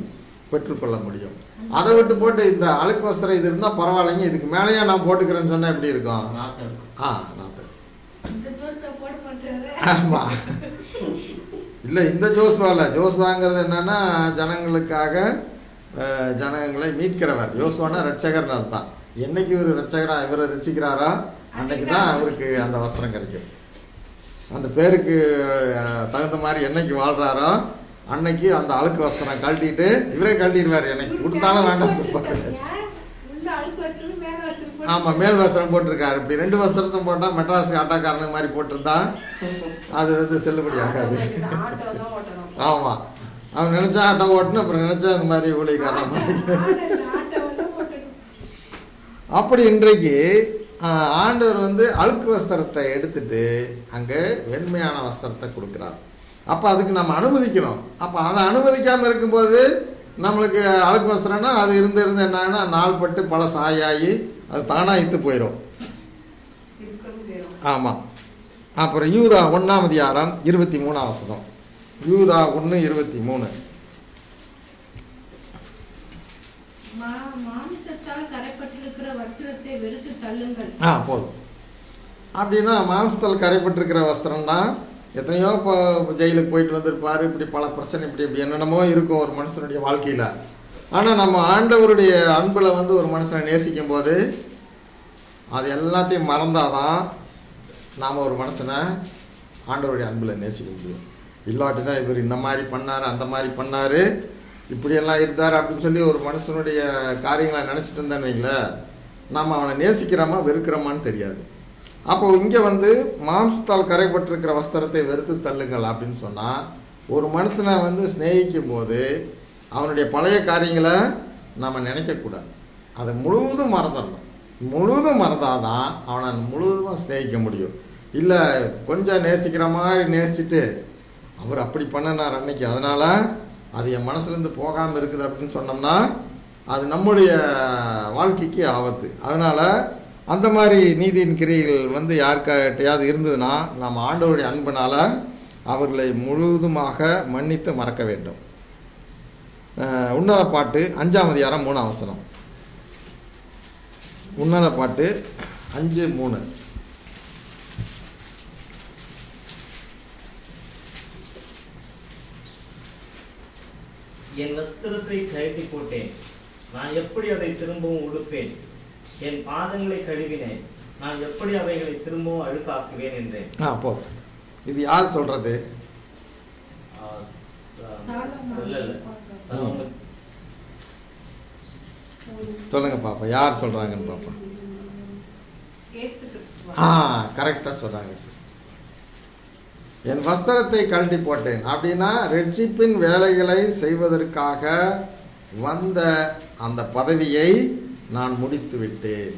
பெற்றுக்கொள்ள முடியும். அதை விட்டு போட்டு இந்த அழுக்கு வஸ்திரம் இது இருந்தால் பரவாயில்லைங்க, இதுக்கு மேலேயே நான் போட்டுக்கிறேன்னு சொன்னால் எப்படி இருக்கும்? நாத்தம் இருக்கும். ஆ நாத்தம். இந்த ஜோஸை போட மாட்டாரு. ஆமாம், இல்லை இந்த ஜோஸ்வால ஜோஸ்வாங்கிறது என்னன்னா ஜனங்களுக்காக அஹ், ஜனங்களை மீட்கிறவர். ஜோஸ்வானா ரட்சகர்னு அர்த்தம். என்னைக்கு இவர் ரட்சகரா இவரை ரட்சிக்கிறாரா அன்னைக்கு தான் அவருக்கு அந்த வஸ்திரம் கிடைக்கும். அந்த பேருக்கு அஹ், தகுந்த மாதிரி என்னைக்கு வாழ்கிறாரோ அன்னைக்கு அந்த அழுக்கு வஸ்திரம் கழட்டிட்டு இவரே கழட்டிடுவார். எனக்கு கொடுத்தாலும் வேண்டாம் கொடுப்பாரு. உள்ள அழுக்கு வஸ்திரம் மேல வஸ்திரம் போட்டு ஆமாம், மேல் வஸ்திரம் போட்டிருக்காரு. இப்படி ரெண்டு வஸ்திரத்தை போட்டால் மெட்ராஸ் ஆட்டாக்காரனுக்கு மாதிரி போட்டிருந்தா அது வந்து செல்லுபடி ஆகாது. ஆட்டோ தான் ஓட்டணும். ஆமாம், அவன் நினச்சா ஆட்டோ ஓட்டணும், அப்புறம் நினச்சா இந்த மாதிரி ஊழியக்காரன் மாதிரி. ஆட்டோ தான் ஓட்டணும். அப்படி இன்றைக்கு ஆஹ், ஆண்டவர் வந்து அழுக்கு வஸ்திரத்தை எடுத்துட்டு அங்கே வெண்மையான வஸ்திரத்தை கொடுக்குறார். அப்போ அதுக்கு நம்ம அனுமதிக்கணும். அப்போ அதை அனுமதிக்காமல் இருக்கும்போது நம்மளுக்கு அழுக்கு வஸ்திரம்னா அது இருந்து இருந்து என்னன்னா நாள் பட்டு பல சாயாகி அது தானாக இத்து போயிடும். இருக்கணும் வேணும். ஆமாம். அப்புறம் யூதா ஒன்றாம் அதிகாரம் இருபத்தி மூணாம் வசனம். யூதா ஒன்று இருபத்தி மூணு. மா- மாமிசத்தால் கரைப்பட்டிருக்கிற வஸ்திரத்தை வெறுத்து தள்ளுங்கள். ஆ போதும். அப்படின்னா மாம்சத்தில் கரைப்பட்டிருக்கிற வஸ்திரம்னா எத்தனையோ இப்போ ஜெயிலுக்கு போயிட்டு வந்திருப்பார், இப்படி பல பிரச்சனை இப்படி இப்படி என்னென்னமோ இருக்கும் ஒரு மனுஷனுடைய வாழ்க்கையில். ஆனால் நம்ம ஆண்டவருடைய அன்பில் வந்து ஒரு மனுஷனை நேசிக்கும் போது அது எல்லாத்தையும் மறந்தாதான் நாம் ஒரு மனுஷனை ஆண்டவருடைய அன்பில் நேசிக்க முடியும். இல்லாட்டினா இவர் இந்த மாதிரி பண்ணார், அந்த மாதிரி பண்ணார், இப்படியெல்லாம் இருந்தார் அப்படின்னு சொல்லி ஒரு மனுஷனுடைய காரியங்களை நினச்சிட்டு இருந்தேன்னு வைங்களேன், நம்ம அவனை நேசிக்கிறோமா வெறுக்கிறோமான்னு தெரியாது. அப்போ இங்கே வந்து மாம்சத்தால் கரைப்பட்டிருக்கிற வஸ்திரத்தை வெறுத்து தள்ளுங்கள் அப்படின்னு சொன்னால் ஒரு மனுஷனை வந்து ஸ்நேகிக்கும் போது அவனுடைய பழைய காரியங்களை நம்ம நினைக்கக்கூடாது. அதை முழுவதும் மறந்துடணும். முழுவதும் மறந்தாதான் அவனை முழுவதும் ஸ்நேகிக்க முடியும். இல்லை கொஞ்சம் நேசிக்கிற மாதிரி நேசிச்சுட்டு அவர் அப்படி பண்ணினார் அன்னைக்கு, அதனால் அது என் மனசுலேருந்து போகாமல் இருக்குது அப்படின்னு சொன்னோம்னா அது நம்முடைய வாழ்க்கைக்கு ஆபத்து. அதனால் அந்த மாதிரி நீதியின் கிரியைகள் வந்து யாருக்கிட்டையாவது இருந்ததுன்னா நம்ம ஆண்டவருடைய அன்பினால் அவர்களை முழுவதுமாக மன்னித்து மறக்க வேண்டும். உன்னத பாட்டு அஞ்சாம் அதிகாரம் மூணாம் வசனம். உன்னத பாட்டு அஞ்சு மூணு. என் வஸ்திரத்தை கழட்டி போட்டேன், நான் எப்படி அதை திரும்பவும் உடுப்பேன்? என் பாதங்களை கழுவினேன், நான் எப்படி அவைகளை திரும்பவும் அழுக்காக்குவேன் என்றேன். ஆ போதும். இது யார் சொல்கிறது? சொல்லுங்க பாப்பா, யார் சொல்கிறாங்கன்னு பாப்பா. இயேசு கிறிஸ்து. ஆ கரெக்டாக சொல்கிறாங்க. என் வஸ்திரத்தை கழட்டி போட்டேன் அப்படின்னா ரட்சிப்பின் வேலைகளை செய்வதற்காக வந்த அந்த பதவியை நான் முடித்து விட்டேன்.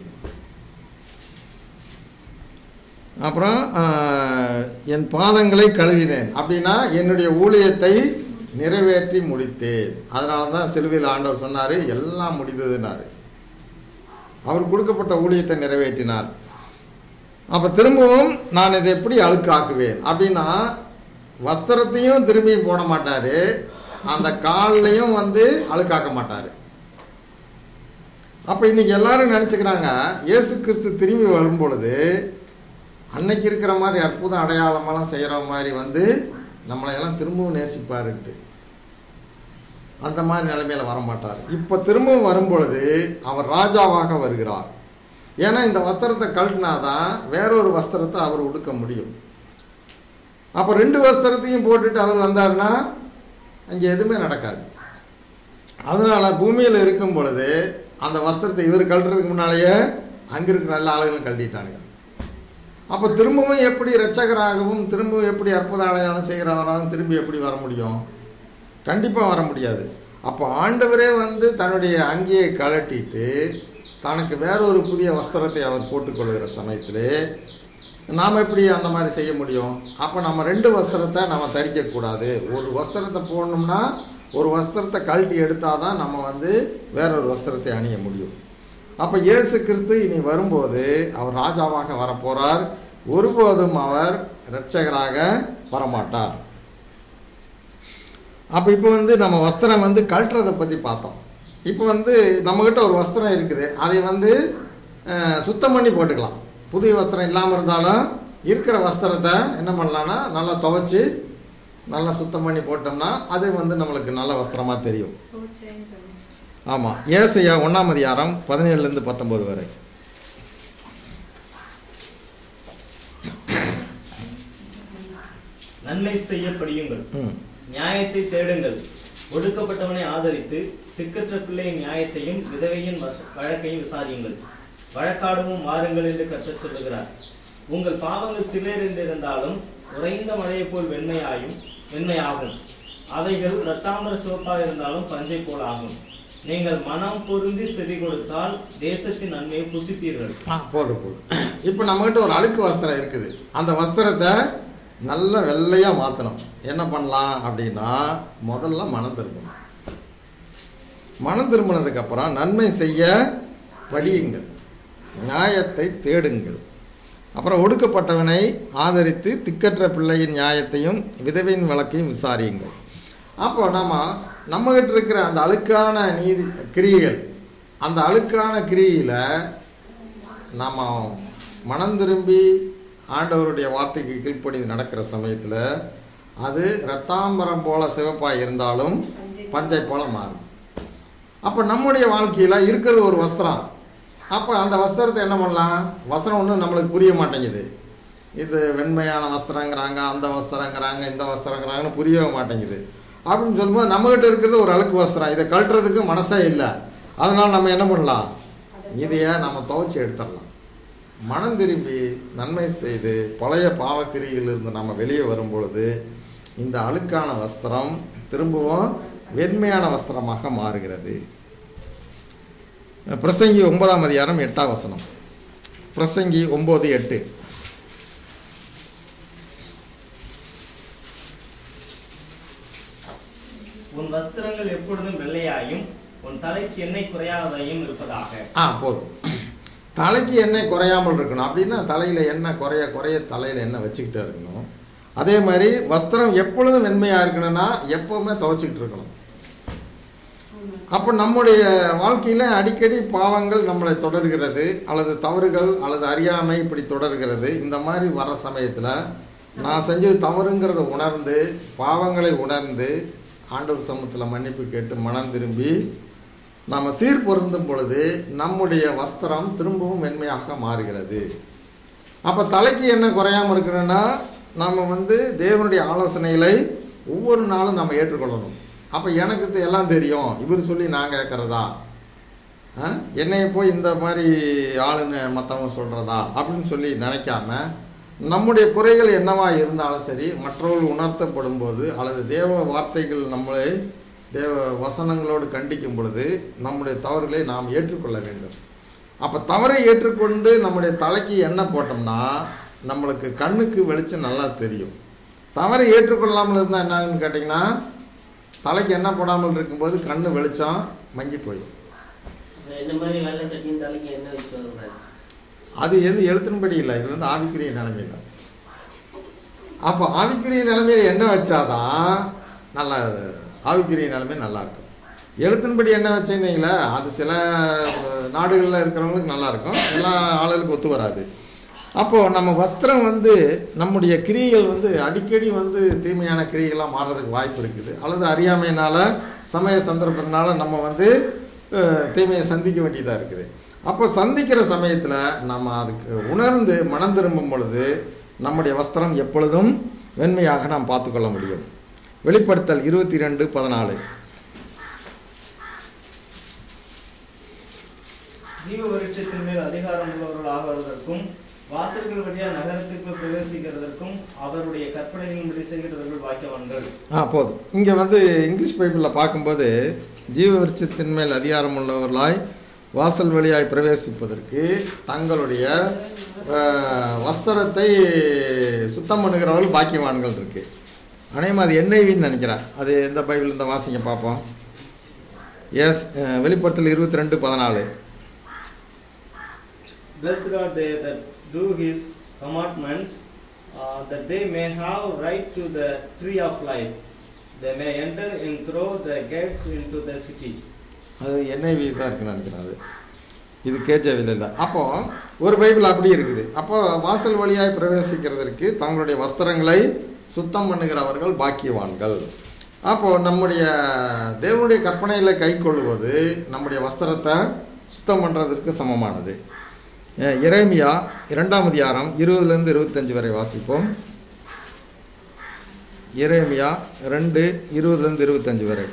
அப்புறம் என் பாதங்களை கழுவினேன் அப்படின்னா என்னுடைய ஊழியத்தை நிறைவேற்றி முடித்தேன். அதனால தான் சிலுவையில் ஆண்டவர் சொன்னார் எல்லாம் முடிந்ததுன்னாரு. அவர் கொடுக்கப்பட்ட ஊழியத்தை நிறைவேற்றினார். அப்போ திரும்பவும் நான் இதை எப்படி அழுக்காக்குவேன் அப்படின்னா வஸ்திரத்தையும் திரும்பியும் போட மாட்டார், அந்த கால்லையும் வந்து அழுக்காக்க மாட்டார். அப்போ இன்றைக்கி எல்லாரும் நினச்சிக்கிறாங்க இயேசு கிறிஸ்து திரும்பி வரும்பொழுது அன்னைக்கு இருக்கிற மாதிரி அற்புதம் அடையாளமெல்லாம் செய்கிற மாதிரி வந்து நம்மளையெல்லாம் திரும்பவும் நேசிப்பாருன்ட்டு. அந்த மாதிரி நிலைமையில் வரமாட்டார். இப்போ திரும்பவும் வரும்பொழுது அவர் ராஜாவாக வருகிறார். ஏன்னா இந்த வஸ்திரத்தை கழட்டினாதான் வேறொரு வஸ்திரத்தை அவர் உடுக்க முடியும். அப்போ ரெண்டு வஸ்திரத்தையும் போட்டுட்டு அவர் வந்தார்னா அங்கே எதுவுமே நடக்காது. அதனால் பூமியில் இருக்கும் பொழுது அந்த வஸ்திரத்தை இவர் கழட்டுறதுக்கு முன்னாலேயே அங்கே இருக்கிற நல்ல ஆளுகளும் கழட்டிட்டானுங்க. அப்போ திரும்பவும் எப்படி இரட்சகராகவும் திரும்பவும் எப்படி அற்புத அடையாளம் செய்கிறவராகவும் திரும்பி எப்படி வர முடியும்? கண்டிப்பாக வர முடியாது. அப்போ ஆண்டவரே வந்து தன்னுடைய அங்கியை கழட்டிட்டு தனக்கு வேறொரு புதிய வஸ்திரத்தை அவர் போட்டுக்கொள்கிற சமயத்தில் நாம் எப்படி அந்த மாதிரி செய்ய முடியும்? அப்போ நம்ம ரெண்டு வஸ்திரத்தை நம்ம தரிக்கக்கூடாது. ஒரு வஸ்திரத்தை போடணும்னா ஒரு வஸ்திரத்தை கழட்டி எடுத்தால் தான் நம்ம வந்து வேறொரு வஸ்திரத்தை அணிய முடியும். அப்போ இயேசு கிறிஸ்து இனி வரும்போது அவர் ராஜாவாக வரப்போகிறார். ஒருபோதும் அவர் இரட்சகராக வரமாட்டார். அப்போ இப்போ வந்து நம்ம வஸ்திரம் வந்து கழட்டுறதை பற்றி பார்த்தோம். இப்போ வந்து நம்மக்கிட்ட ஒரு வஸ்திரம் இருக்குது, அதை வந்து சுத்தம் பண்ணி போட்டுக்கலாம். புதிய வஸ்திரம் இல்லாமல் இருந்தாலும் இருக்கிற வஸ்திரத்தை என்ன பண்ணலான்னா நல்லா துவைச்சி நல்லா சுத்தம் பண்ணி போட்டோம்னா அது வந்து நம்மளுக்கு நல்ல வஸ்திரமாக தெரியும். ஆமாம், ஏசாயா ஒன்றாம் அதிகாரம் பதினேழுலேருந்து பத்தொம்போது வரை. நன்மை செய்ய படியுங்கள், நியாயத்தை தேடுங்கள், ஒடுக்கப்பட்டவனை ஆதரித்து திக்கற்ற பிள்ளையின் நியாயத்தையும் விதவையின் வழக்கையும் விசாரியுங்கள். வழக்காடவும் வாருங்கள் என்று கற்றுச் சொல்லுகிறார். உங்கள் பாவங்கள் சிலர் என்றிருந்தாலும் உறைந்த மழையை போல் வெண்மையாயும் வெண்மையாகும். அவைகள் இரத்தாம்பர சிவப்பாக இருந்தாலும் பஞ்சை போல் ஆகும். நீங்கள் மனம் பொருந்தி செவி கொடுத்தால் தேசத்தின் நன்மையை புசிப்பீர்கள். போதும் போதும். இப்போ நம்மகிட்ட ஒரு அழுக்கு வஸ்திரம் இருக்குது, அந்த வஸ்திரத்தை நல்ல வெள்ளையாக மாற்றணும். என்ன பண்ணலாம் அப்படின்னா முதல்ல மனம் திரும்பணும். மனம் திரும்பினதுக்கப்புறம் நன்மை செய்ய படியுங்கள், நியாயத்தை தேடுங்கள், அப்புறம் ஒடுக்கப்பட்டவனை ஆதரித்து திக்கற்ற பிள்ளையின் நியாயத்தையும் விதவையின் வழக்கையும் விசாரியுங்கள். அப்போ நம்ம நம்மகிட்ட இருக்கிற அந்த அழுக்கான நீதி கிரியைகள், அந்த அழுக்கான கிரியில் நம்ம மனம் திரும்பி ஆண்டவருடைய வார்த்தைக்கு கீழ்ப்படி நடக்கிற சமயத்தில் அது இரத்தாம்பரம் போல சிவப்பாக இருந்தாலும் பஞ்சை போல மாறுது. அப்போ நம்முடைய வாழ்க்கையில் இருக்கிறது ஒரு வஸ்திரம். அப்போ அந்த வஸ்திரத்தை என்ன பண்ணலாம்? வஸ்திரம் ஒன்றும் நம்மளுக்கு புரிய மாட்டேங்குது. இது வெண்மையான வஸ்திரங்கிறாங்க, அந்த வஸ்திரங்கிறாங்க, இந்த வஸ்திரங்கிறாங்கன்னு புரியவே மாட்டேங்குது. அப்படின்னு சொல்லும்போது நம்மகிட்ட இருக்கிறது ஒரு அழுக்கு வஸ்திரம், இதை கழட்டுறதுக்கு மனசே இல்லை. அதனால் நம்ம என்ன பண்ணலாம்? இதையை நம்ம துவைச்சி எடுத்துடலாம். மனம் திரும்பி நன்மை செய்து பழைய பாவக்கிரியிலிருந்து நம்ம வெளியே வரும் பொழுது இந்த அழுக்கான வஸ்திரம் திரும்பவும் வெண்மையான வஸ்திரமாக மாறுகிறது. பிரசங்கி ஒன்பதாம் அதிகாரம் எட்டாம் வசனம். பிரசங்கி ஒன்பது எட்டு. உன் வஸ்திரங்கள் எப்பொழுதும் வெள்ளையாயும் உன் தலைக்கு எண்ணெய் குறையாதையும் இருப்பதாக. ஆ போதும். தலைக்கு எண்ணெய் குறையாமல் இருக்கணும். அப்படின்னா தலையில் எண்ணெய் குறைய குறைய தலையில் எண்ணெய் வச்சுக்கிட்டே இருக்கணும். அதே மாதிரி வஸ்திரம் எப்பொழுதும் வெண்மையாக இருக்கணும்னா எப்போவுமே துவைச்சிக்கிட்டு இருக்கணும். அப்போ நம்முடைய வாழ்க்கையில் அடிக்கடி பாவங்கள் நம்மளை தொடர்கிறது, அல்லது தவறுகள் அல்லது அறியாமை இப்படி தொடர்கிறது. இந்த மாதிரி வர சமயத்தில் நான் செஞ்சது தவறுங்கிறத உணர்ந்து பாவங்களை உணர்ந்து ஆண்டவர் சமூகத்தில் மன்னிப்பு கேட்டு மனம் திரும்பி நாம் சீர் பொருந்தும் பொழுது நம்முடைய வஸ்திரம் திரும்பவும் வெண்மையாக மாறுகிறது. அப்போ தலைக்கு என்ன குறையாமல் இருக்கணும்னா நம்ம வந்து தேவனுடைய ஆலோசனைகளை ஒவ்வொரு நாளும் நம்ம ஏற்றுக்கொள்ளணும். அப்போ எனக்கு எல்லாம் தெரியும் இவர் சொல்லி நான் கேட்குறதா, என்னைய போய் இந்த மாதிரி ஆளுன்னு மற்றவங்க சொல்கிறதா அப்படின்னு சொல்லி நினைக்காம நம்முடைய குறைகள் என்னவா இருந்தாலும் சரி மற்றவர்கள் உணர்த்தப்படும் போது அல்லது தேவ வார்த்தைகள் நம்மளை தேவ வசனங்களோடு கண்டிக்கும் பொழுது நம்முடைய தவறுகளை நாம் ஏற்றுக்கொள்ள வேண்டும். அப்போ தவறை ஏற்றுக்கொண்டு நம்முடைய தலைக்கு எண்ணெய் போட்டோம்னா நம்மளுக்கு கண்ணுக்கு வெளிச்சம் நல்லா தெரியும். தவறை ஏற்றுக்கொள்ளாமல் இருந்தால் என்னான்னு கேட்டிங்கன்னா தலைக்கு எண்ணெய் போடாமல் இருக்கும்போது கண்ணு வெளிச்சம் மங்கி போயிடும். இந்த மாதிரி வெள்ளை சட்டியும் தலைக்கு எண்ணெய் வச்சு வருவாங்க. அது எது எழுத்தின்படி இல்லை, இது வந்து ஆவிக்குரிய நிலைமையில. அப்போ ஆவிக்குரிய நிலைமையில் எண்ணெய் வச்சாதான் நல்லா ஆவிக்குரிய நிலைமை நல்லாயிருக்கும். எழுத்தின்படி எண்ணெய் வச்சுருந்தீங்களே அது சில நாடுகளில் இருக்கிறவங்களுக்கு நல்லாயிருக்கும், எல்லா ஆளுகளுக்கும் ஒத்து வராது. அப்போது நம்ம வஸ்திரம் வந்து நம்முடைய கிரியைகள் வந்து அடிக்கடி வந்து தீமையான கிரியைகளாக மாறுறதுக்கு வாய்ப்பு இருக்குது. அல்லது அறியாமையினால் சமய சந்தர்ப்பத்தினால நம்ம வந்து தீமையை சந்திக்க வேண்டியதாக இருக்குது. அப்போ சந்திக்கிற சமயத்தில் நம்ம அதுக்கு உணர்ந்து மனம் திரும்பும் பொழுது நம்முடைய வஸ்திரம் எப்பொழுதும் வெண்மையாக நாம் பார்த்துக்கொள்ள முடியும். வெளிப்படுத்தல் இருபத்தி ரெண்டு பதினாலு. ஜீவ விருட்சத்தின் மேல் அதிகாரம் உள்ளவர்கள் ஆகுவதற்கும் வாசல்கள் வழியாக நகரத்திற்குள் பிரவேசிக்கிறதற்கும் அவருடைய கற்பனைகளின்படி செய்கிறவர்கள் வாக்கியவான்கள். ஆ போதும். இங்கே வந்து இங்கிலீஷ் பைபிளில் பார்க்கும்போது ஜீவ விருட்சத்தின் மேல் அதிகாரம் உள்ளவர்களாய் வாசல் வழியாய் பிரவேசிப்பதற்கு தங்களுடைய வஸ்திரத்தை சுத்தம் பண்ணுகிறவர்கள் பாக்கியவான்கள் இருக்குது. அநேகமாக அது என்ஐவின்னு நினைக்கிறேன். அது எந்த பைபிள் இந்த வாசிங்க பார்ப்போம். எஸ், வெளிப்படுத்தல் இருபத்தி ரெண்டு பதினாலு. Blessed are they that do his commandments, uh, that they may have right to the tree of life, they may enter and throw the gates into the city. அது என்ஐவி தான் இருக்குன்னு நினைக்கிறேன். அது இது கேஜேவில் இல்லை. அப்போது ஒரு பைபிள் அப்படி இருக்குது. அப்போது வாசல் வழியாய் பிரவேசிக்கிறதற்கு தங்களுடைய வஸ்திரங்களை சுத்தம் பண்ணுகிறவர்கள் பாக்கியவான்கள். அப்போது நம்முடைய தேவனுடைய கற்பனையில் கை கொள்வது நம்முடைய வஸ்திரத்தை சுத்தம் பண்ணுறதற்கு சமமானது. எரேமியா இரண்டாம் அதிகாரம் இருபதுலேருந்து இருபத்தஞ்சி வரை வாசிப்போம். எரேமியா ரெண்டு இருபதுலேருந்து இருபத்தஞ்சி வரை.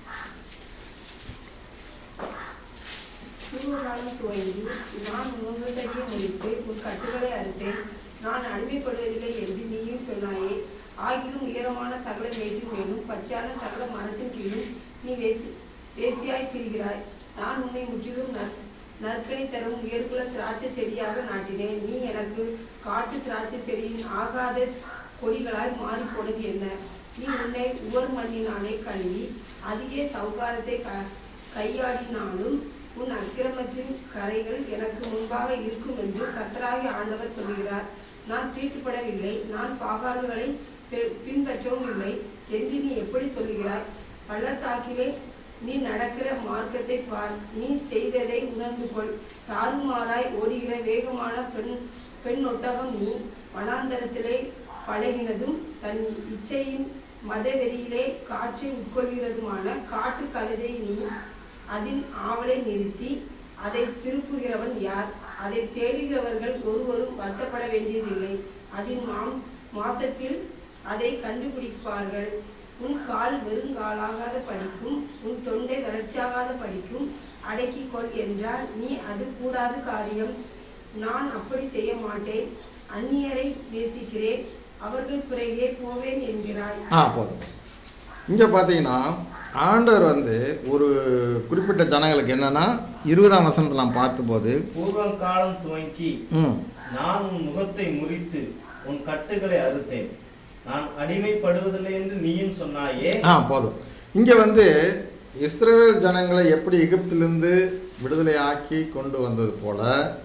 பூர்வகாலம் துவங்கி நான் உன்னுடைய முடித்து உன் கட்டுகளை அறுத்தேன். நான் அடிமைப்படுவதில்லை என்று நீயும் சொன்னாயே. ஆகிலும் உயரமான சகல மேட்டின் மேலும் பச்சான சகல மரத்தின் கீழும் நீ வேசி வேசியாய் திரிகிறாய். நான் உன்னை முற்றிலும் நற் நற்கனி தரும் உயர்குல திராட்சை செடியாக நாட்டினேன். நீ எனக்கு காட்டு திராட்சை செடியின் ஆகாத கொடிகளாய் மாறி போனது என்ன? நீ உன்னை உவர் மண்ணினாலே கழுவி அதிக சௌகாரத்தை க கையாடினாலும் உன் அக்கிரமத்தின் கரைகள் எனக்கு முன்பாக இருக்கும் என்று கர்த்தராகிய ஆண்டவர் சொல்கிறார். நான் தீட்டுப்படவில்லை, நான் பாகால்களை பின்பற்றவும் இல்லை என்று நீ எப்படி சொல்லுகிறாய்? பள்ளத்தாக்கிலே நீ நடக்கிற மார்க்கத்தை பார், நீ செய்ததை உணர்ந்து கொள். தாறுமாறாய் ஓடுகிற வேகமான பெண் பெண் ஒட்டகம் நீ. வனாந்தரத்திலே பழகினதும் தன் இச்சையின் மதவெறியிலே காற்றை உட்கொள்கிறதுமான காட்டு கழுதை நீ. அதின் ஆவலை நிறுத்தி அதை திருப்புகிறவன் யார்? அதை தேடுகிறவர்கள் ஒருவரும் வருத்தப்பட வேண்டியதில்லை. அதன் மாம் மாசத்தில் அதை கண்டுபிடிப்பார்கள். உன் கால் வெறுங்காலாகாத படிக்கும், உன் தொண்டை வறட்சியாகாத படிக்கும் அடக்கி கொள் என்றால் நீ அது கூடாத காரியம். நான் அப்படி செய்ய மாட்டேன். அந்நியரை நேசிக்கிறேன், அவர்கள் பிறகே போவேன் என்கிறாய். ஆ போதும். இங்கே பார்த்தீங்கன்னா ஆண்டவர் வந்து ஒரு குறிப்பிட்ட ஜனங்களுக்கு என்னன்னா இருபதாம் வசனத்தில் நாம் பார்க்கும்போது பூர்வ காலம் துவங்கி ம் நான் உன் முகத்தை முறித்து உன் கட்டுகளை அறுத்தேன். நான் அடிமைப்படுவதில்லை என்று நீயும் சொன்னாயே. ஆ போதும். இங்கே வந்து இஸ்ரவேல் ஜனங்களை எப்படி எகிப்திலிருந்து விடுதலை ஆக்கி கொண்டு வந்தது போல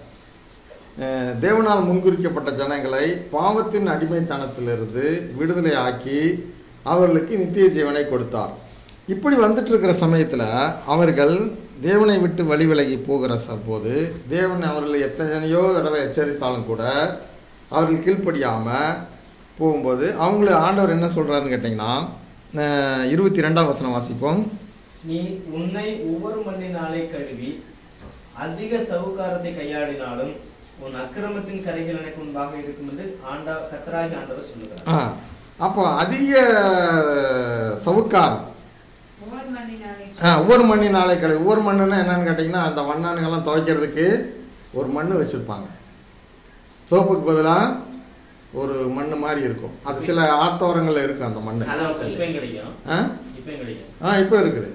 தேவனால் முன்குறிக்கப்பட்ட ஜனங்களை பாவத்தின் அடிமைத்தனத்திலிருந்து விடுதலை ஆக்கி அவர்களுக்கு நித்திய ஜீவனை கொடுத்தார். இப்படி வந்துட்டு இருக்கிற சமயத்தில் அவர்கள் தேவனை விட்டு வழி விலகி போகிற போது தேவன் அவர்களை எத்தனையோ தடவை எச்சரித்தாலும் கூட அவர்கள் கீழ்ப்படியாமல் போகும்போது அவங்கள ஆண்டவர் என்ன சொல்கிறாருன்னு கேட்டிங்கன்னா இருபத்தி ரெண்டாம் வசனம் வாசிப்போம். நீ உன்னை ஒவ்வொரு மண்ணினாலே கழுவி அதிக சவுகாரத்தை கையாடினாலும் உன் அக்கிரமத்தின் கரைகள் எனக்கு முன்பாக இருக்கும் என்று ஆண்டா கர்த்தராகிய ஆண்டவர் சொல்லுகிறார். ஆ அப்போ அதிக சவுக்காரம் ஒவ்வொரு மண்ணினாலே கழுவி. ஒவ்வொரு மண்ணுன்னா என்னன்னு கேட்டிங்கன்னா அந்த வண்ணானுங்கெல்லாம் துவைக்கிறதுக்கு ஒரு மண் வச்சுருப்பாங்க. சோப்புக்கு பதிலாக ஒரு மண் மாதிரி இருக்கும். அது சில ஆத்தோரங்களில் இருக்கும் அந்த மண். ஆ ஆ இப்போ இருக்குது.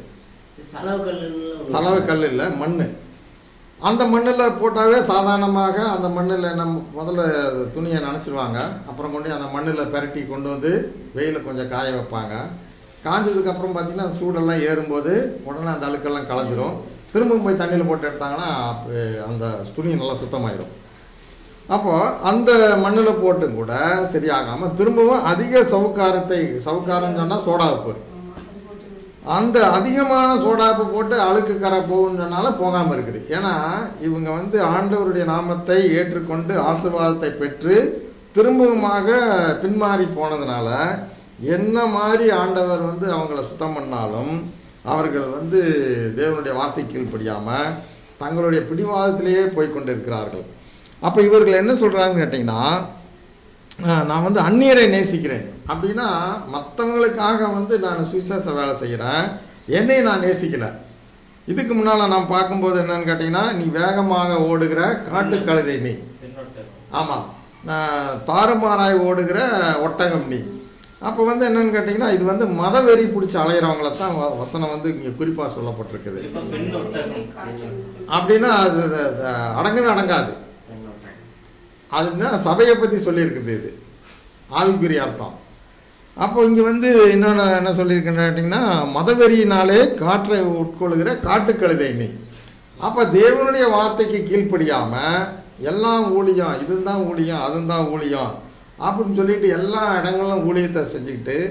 சலவை கல் இல்லை, மண். அந்த மண்ணில் போட்டாவே சாதாரணமாக அந்த மண்ணில் நம்ம முதல்ல துணியை நனைச்சிடுவாங்க. அப்புறம் கொண்டு அந்த மண்ணில் பெரட்டி கொண்டு வந்து வெயிலில் கொஞ்சம் காய வைப்பாங்க. காஞ்சதுக்கப்புறம் பார்த்திங்கன்னா அந்த சூடெல்லாம் ஏறும்போது உடனே அந்த அழுக்கெல்லாம் களைஞ்சிரும். திரும்ப போய் தண்ணியில் போட்டு எடுத்தாங்கன்னா அந்த துணி நல்லா சுத்தமாயிரும். அப்போது அந்த மண்ணில் போட்டும் கூட சரியாகாமல் திரும்பவும் அதிக சவுக்காரத்தை, சவுக்காரம்னு சொன்னால் சோடாப்பு, அந்த அதிகமான சோடாப்பு போட்டு அழுக்கு கரை போகுன்னு சொன்னாலும் போகாமல் இருக்குது. ஏன்னா இவங்க வந்து ஆண்டவருடைய நாமத்தை ஏற்றுக்கொண்டு ஆசீர்வாதத்தை பெற்று திரும்பவுமாக பின்மாறி போனதுனால என்ன மாதிரி ஆண்டவர் வந்து அவங்கள சுத்தம் பண்ணாலும் அவர்கள் வந்து தேவனுடைய வார்த்தை கீழ்ப்படியாமல் தங்களுடைய பிடிவாதத்திலேயே போய்கொண்டு இருக்கிறார்கள். அப்போ இவர்கள் என்ன சொல்கிறாங்கன்னு கேட்டிங்கன்னா நான் வந்து அந்நியரை நேசிக்கிறேன் அப்படின்னா மற்றவங்களுக்காக வந்து நான் சுவிசேஷ வேலை செய்கிறேன், என்னை நான் நேசிக்கலை. இதுக்கு முன்னால் நான் பார்க்கும்போது என்னன்னு கேட்டிங்கன்னா நீ வேகமாக ஓடுகிற காட்டுக்கழுதை நீ, ஆமாம் தாறுமாறாய் ஓடுகிற ஒட்டகம் நீ. அப்போ வந்து என்னன்னு கேட்டிங்கன்னா இது வந்து மதவெறி பிடிச்சி அலையிறவங்கள தான் வசனம் வந்து இங்கே குறிப்பாக சொல்லப்பட்டிருக்குது. அப்படின்னா அது அடங்கவே அடங்காது. அதுன்னா சபையை பற்றி சொல்லியிருக்குது, இது ஆவிக்குரிய அர்த்தம். அப்போ இங்கே வந்து என்னென்ன என்ன சொல்லியிருக்குன்னு கேட்டிங்கன்னா மதவெறியினாலே காற்றை உட்கொள்கிற காட்டுக்கழுதை நீ. அப்போ தேவனுடைய வார்த்தைக்கு கீழ்ப்படியாமல் எல்லாம் ஊழியம், இதுதான் ஊழியம், அதுதான் ஊழியம் அப்படின்னு சொல்லிட்டு எல்லா இடங்களும் ஊழியத்தை செஞ்சுக்கிட்டு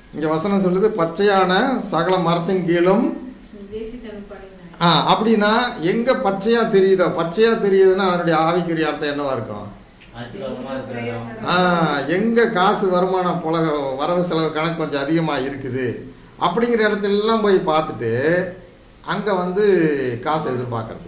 இங்கே வசனம் சொல்லுது பச்சையான சகல மரத்தின் கீழும். ஆ அப்படின்னா எங்கே பச்சையாக தெரியுதோ, பச்சையாக தெரியுதுன்னா அதனுடைய ஆவிக்குரிய அர்த்தம் என்னவா இருக்கும்? ஆசீர்வாதமா இருக்கிறோம். ஆ எங்கே காசு வருமானம் புலக வரவு செலவு கணக்கு கொஞ்சம் அதிகமாக இருக்குது அப்படிங்கிற இடத்துலலாம் போய் பார்த்துட்டு அங்கே வந்து காசு எதிர்பார்க்கறது.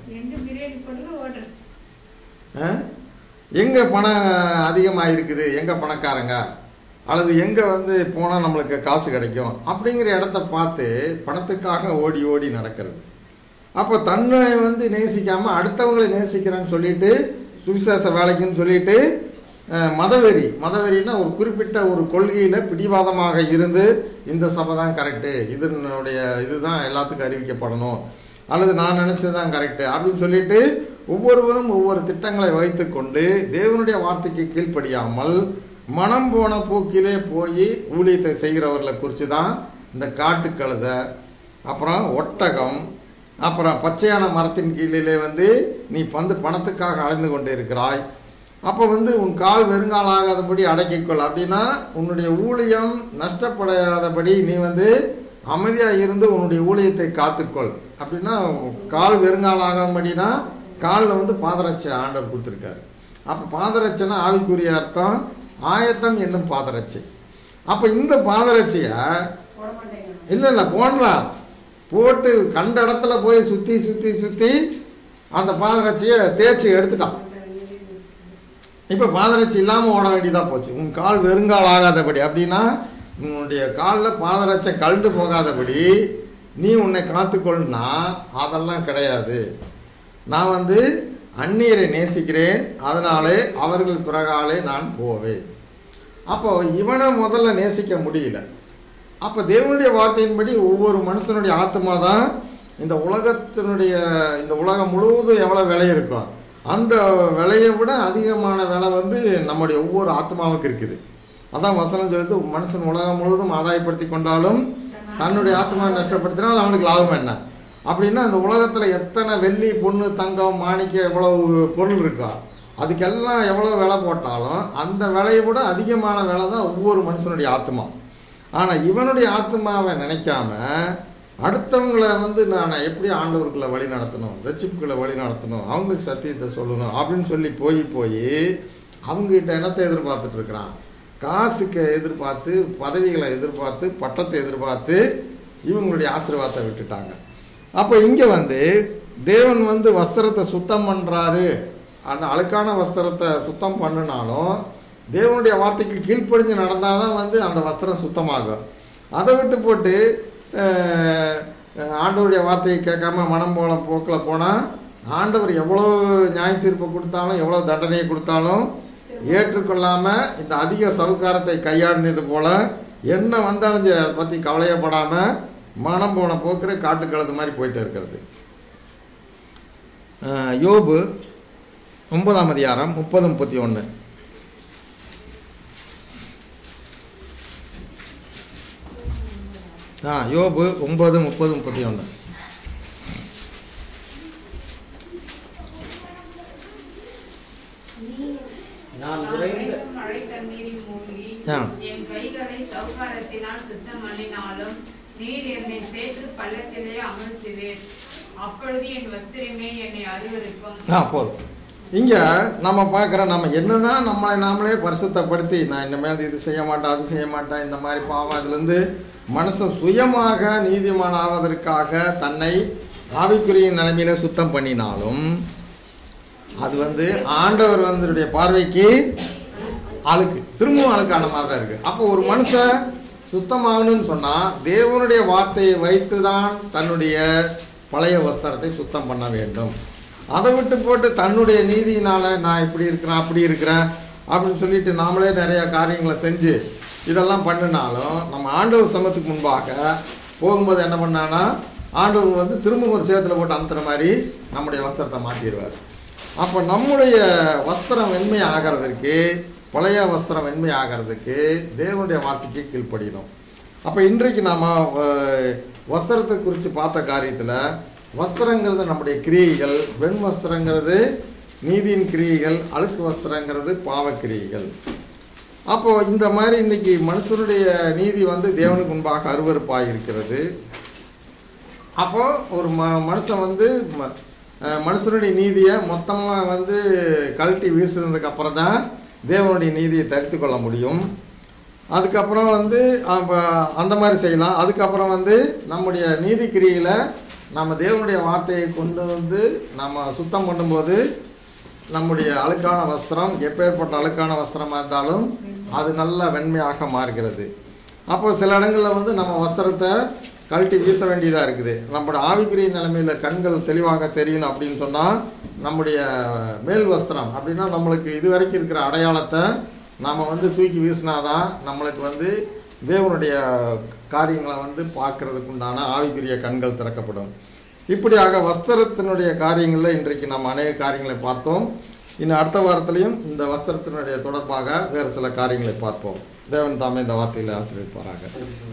எங்கே பணம் அதிகமாக இருக்குது, எங்கே பணக்காரங்க, அல்லது எங்கே வந்து போனால் நம்மளுக்கு காசு கிடைக்கும் அப்படிங்கிற இடத்த பார்த்து பணத்துக்காக ஓடி ஓடி நடக்கிறது. அப்போ தன்னை வந்து நேசிக்காமல் அடுத்தவங்களை நேசிக்கிறேன்னு சொல்லிட்டு சுவிசேஷ வேலைக்குன்னு சொல்லிட்டு மதவெறி மதவெறின்னா ஒரு குறிப்பிட்ட ஒரு கொள்கையில் பிடிவாதமாக இருந்து இந்த சபை தான் கரெக்டு, இதனுடைய இதுதான் எல்லாத்துக்கும் அறிவிக்கப்படணும், அல்லது நான் நினச்சது தான் கரெக்டு அப்படின்னு சொல்லிட்டு ஒவ்வொருவரும் ஒவ்வொரு திட்டங்களை வைத்து கொண்டு தேவனுடைய வார்த்தைக்கு கீழ்ப்படியாமல் மனம் போன போக்கிலே போய் ஊழியத்தை செய்கிறவர்களை குறித்து தான் இந்த காட்டுக்கழுதை, அப்புறம் ஒட்டகம், அப்புறம் பச்சையான மரத்தின் கீழிலே வந்து நீ வந்து பணத்துக்காக அலைந்து கொண்டு இருக்கிறாய், அப்போ வந்து உன் கால் வெறுங்காலாகாதபடி அடக்கிக்கொள் அப்படின்னா உன்னுடைய ஊழியம் நஷ்டப்படாதபடி நீ வந்து அமைதியாக இருந்து உன்னுடைய ஊழியத்தை காத்துக்கொள் அப்படின்னா கால் வெறுங்காலாகாதபடினா காலில் வந்து பாதரட்சை ஆண்டவர் கொடுத்துருக்காரு. அப்போ பாதரட்சைன்னா ஆவிக்குரிய அர்த்தம் ஆயத்தம் என்னும் பாதரட்சை. அப்போ இந்த பாதரட்சையை இல்லை இல்லை போடலாம், போட்டு கண்ட இடத்துல போய் சுற்றி சுற்றி சுற்றி அந்த பாதரட்சியை தேய்ச்சி எடுத்துட்டான். இப்போ பாதரட்சி இல்லாமல் ஓட வேண்டியதாக போச்சு. உன் கால் வெறுங்கால் ஆகாதபடி அப்படின்னா உன்னுடைய காலில் பாதரட்சை கழண்டு போகாதபடி நீ உன்னை காத்துக்கொள்னா அதெல்லாம் கிடையாது. நான் வந்து அந்நியரை நேசிக்கிறேன், அதனாலே அவர்கள் பிறகாலே நான் போவேன். அப்போ இவனை முதல்ல நேசிக்க முடியல. அப்போ தேவனுடைய வார்த்தையின்படி ஒவ்வொரு மனுஷனுடைய ஆத்மா தான் இந்த உலகத்தினுடைய இந்த உலகம் முழுவதும் எவ்வளோ விலை இருக்கும் அந்த விலையை விட அதிகமான விலை வந்து நம்முடைய ஒவ்வொரு ஆத்மாவுக்கு இருக்குது. அதான் வசனம் சொல்லுது, மனுஷன் உலகம் முழுவதும் ஆதாயப்படுத்தி கொண்டாலும் தன்னுடைய ஆத்மாவை நஷ்டப்படுத்தினால் அவனுக்கு லாபம் என்ன அப்படின்னா அந்த உலகத்தில் எத்தனை வெள்ளி பொண்ணு தங்கம் மாணிக்கம் எவ்வளோ பொருள் இருக்கா அதுக்கெல்லாம் எவ்வளோ விலை போட்டாலும் அந்த விலையை விட அதிகமான விலை தான் ஒவ்வொரு மனுஷனுடைய ஆத்மா. ஆனால் இவனுடைய ஆத்மாவை நினைக்காம அடுத்தவங்களை வந்து நான் எப்படி ஆண்டவர்களை வழி நடத்தணும், ரட்சிப்புகளை வழி நடத்தணும், அவங்களுக்கு சத்தியத்தை சொல்லணும் அப்படின்னு சொல்லி போய் போய் அவங்ககிட்ட என்னத்தை எதிர்பார்த்துட்டு இருக்கிறான், காசுக்கு எதிர்பார்த்து பதவிகளை எதிர்பார்த்து பட்டத்தை எதிர்பார்த்து இவங்களுடைய ஆசீர்வாதத்தை விட்டுட்டாங்க. அப்போ இங்கே வந்து தேவன் வந்து வஸ்திரத்தை சுத்தம் பண்ணுறாரு, அந்த அழுக்கான வஸ்திரத்தை சுத்தம் பண்ணினாலும் தேவனுடைய வார்த்தைக்கு கீழ்ப்படிஞ்சு நடந்தால் தான் வந்து அந்த வஸ்திரம் சுத்தமாகும். அதை விட்டு போட்டு ஆண்டவருடைய வார்த்தையை கேட்காம மனம் போல போக்கில் போனால் ஆண்டவர் எவ்வளோ நியாய தீர்ப்பு கொடுத்தாலும் எவ்வளோ தண்டனையை கொடுத்தாலும் ஏற்றுக்கொள்ளாமல் இந்த அதிக சவுக்காரத்தை கையாடினது போல் என்ன வந்தாலும் சரி அதை பற்றி கவலையப்படாமல் மனம் போன போக்குற காட்டுக்கழுது மாதிரி போயிட்டு இருக்கிறது. யோபு ஒன்பதாம் அதிகாரம் முப்பது முப்பத்தி ஒன்று. ஆ யோபு ஒன்பது முப்பது முப்பத்தி ஒன்று. நான் உறைந்த மழை தண்ணீரில் மூழ்கி என் கைகளை சவுக்காரத்தினால் சுத்தம் பண்ணினாலும் நீர் என்னை சேற்று பள்ளத்திலே அமர்த்துவேன், அப்பொழுது என் வஸ்திரமே என்னை அருவருக்கும். ஆ போதும். இங்கே நம்ம பார்க்குற நம்ம என்னதான் நம்மளை நாமளே பரிசுத்தப்படுத்தி நான் இனிமேல் இது செய்ய மாட்டேன் அது செய்ய மாட்டேன் இந்த மாதிரி பாவம் அதுலேருந்து மனுஷன் சுயமாக நீதிமான் ஆவதற்காக தன்னை ஆவிக்குரிய நிலைமையில சுத்தம் பண்ணினாலும் அது வந்து ஆண்டவர் வந்துடைய பார்வைக்கு அழுக்கு, திரும்பவும் அழுக்கான மாதிரி தான் இருக்குது. அப்போ ஒரு மனுஷன் சுத்தமாகணும்னு சொன்னால் தேவனுடைய வார்த்தையை வைத்து தான் தன்னுடைய பழைய வஸ்திரத்தை சுத்தம் பண்ண வேண்டும். அதை விட்டு போட்டு தன்னுடைய நீதியினால் நான் இப்படி இருக்கிறேன் அப்படி இருக்கிறேன் அப்படின்னு சொல்லிட்டு நாமளே நிறையா காரியங்களை செஞ்சு இதெல்லாம் பண்ணினாலும் நம்ம ஆண்டவர் சமத்துக்கு முன்பாக போகும்போது என்ன பண்ணான்னா ஆண்டவர் வந்து திரும்ப ஒரு சேத்துல போட்டு அமுத்துற மாதிரி நம்முடைய வஸ்திரத்தை மாற்றிடுவார். அப்போ நம்முடைய வஸ்திரம் வெண்மை ஆகிறதுக்கு பழைய வஸ்திரம் வெண்மை ஆகிறதுக்கு தேவனுடைய வார்த்தைக்கு கீழ்ப்படியணும். அப்போ இன்றைக்கு நாம் வஸ்திரத்தை குறித்து பார்த்த காரியத்தில் வஸ்திரங்கிறது நம்முடைய கிரியைகள், வெண் வஸ்திரங்கிறது நீதியின் கிரியைகள், அழுக்கு வஸ்திரங்கிறது பாவ கிரியைகள். அப்போது இந்த மாதிரி இன்றைக்கி மனுஷனுடைய நீதி வந்து தேவனுக்கு முன்பாக அருவருப்பாக இருக்கிறது. அப்போது ஒரு ம மனுஷன் வந்து ம மனுஷனுடைய நீதியை மொத்தமாக வந்து கழட்டி வீசுனதுக்கு அப்புறம் தான் தேவனுடைய நீதியை தரித்து கொள்ள முடியும். அதுக்கப்புறம் வந்து அந்த மாதிரி செய்யலாம். அதுக்கப்புறம் வந்து நம்முடைய நீதி கிரியில் நம்ம தேவனுடைய வார்த்தையை கொண்டு வந்து நம்ம சுத்தம் பண்ணும்போது நம்முடைய அழுக்கான வஸ்திரம் எப்பேற்பட்ட அழுக்கான வஸ்திரமாக இருந்தாலும் அது நல்லா வெண்மையாக மாறுகிறது. அப்போ சில இடங்களில் வந்து நம்ம வஸ்திரத்தை கழட்டி வீச வேண்டியதாக இருக்குது. நம்மளோட ஆவிக்குரிய நிலைமையில் கண்கள் தெளிவாக தெரியணும் அப்படின்னு சொன்னால் நம்முடைய மேல் வஸ்திரம் அப்படின்னா நம்மளுக்கு இது வரைக்கும் இருக்கிற அடையாளத்தை நாம் வந்து தூக்கி வீசினாதான் நம்மளுக்கு வந்து தேவனுடைய காரியங்களை வந்து பார்க்கறதுக்கு உண்டான ஆவிக்குரிய கண்கள் திறக்கப்படும். இப்படியாக வஸ்திரத்தினுடைய காரியங்களில் இன்றைக்கு நம்ம அநேக காரியங்களை பார்த்தோம். இன்னும் அடுத்த வாரத்திலையும் இந்த வஸ்திரத்தினுடைய தொடர்பாக வேறு சில காரியங்களை பார்ப்போம். தேவன் தாமே இந்த வார்த்தையில் ஆசீர்வதிப்பாராக.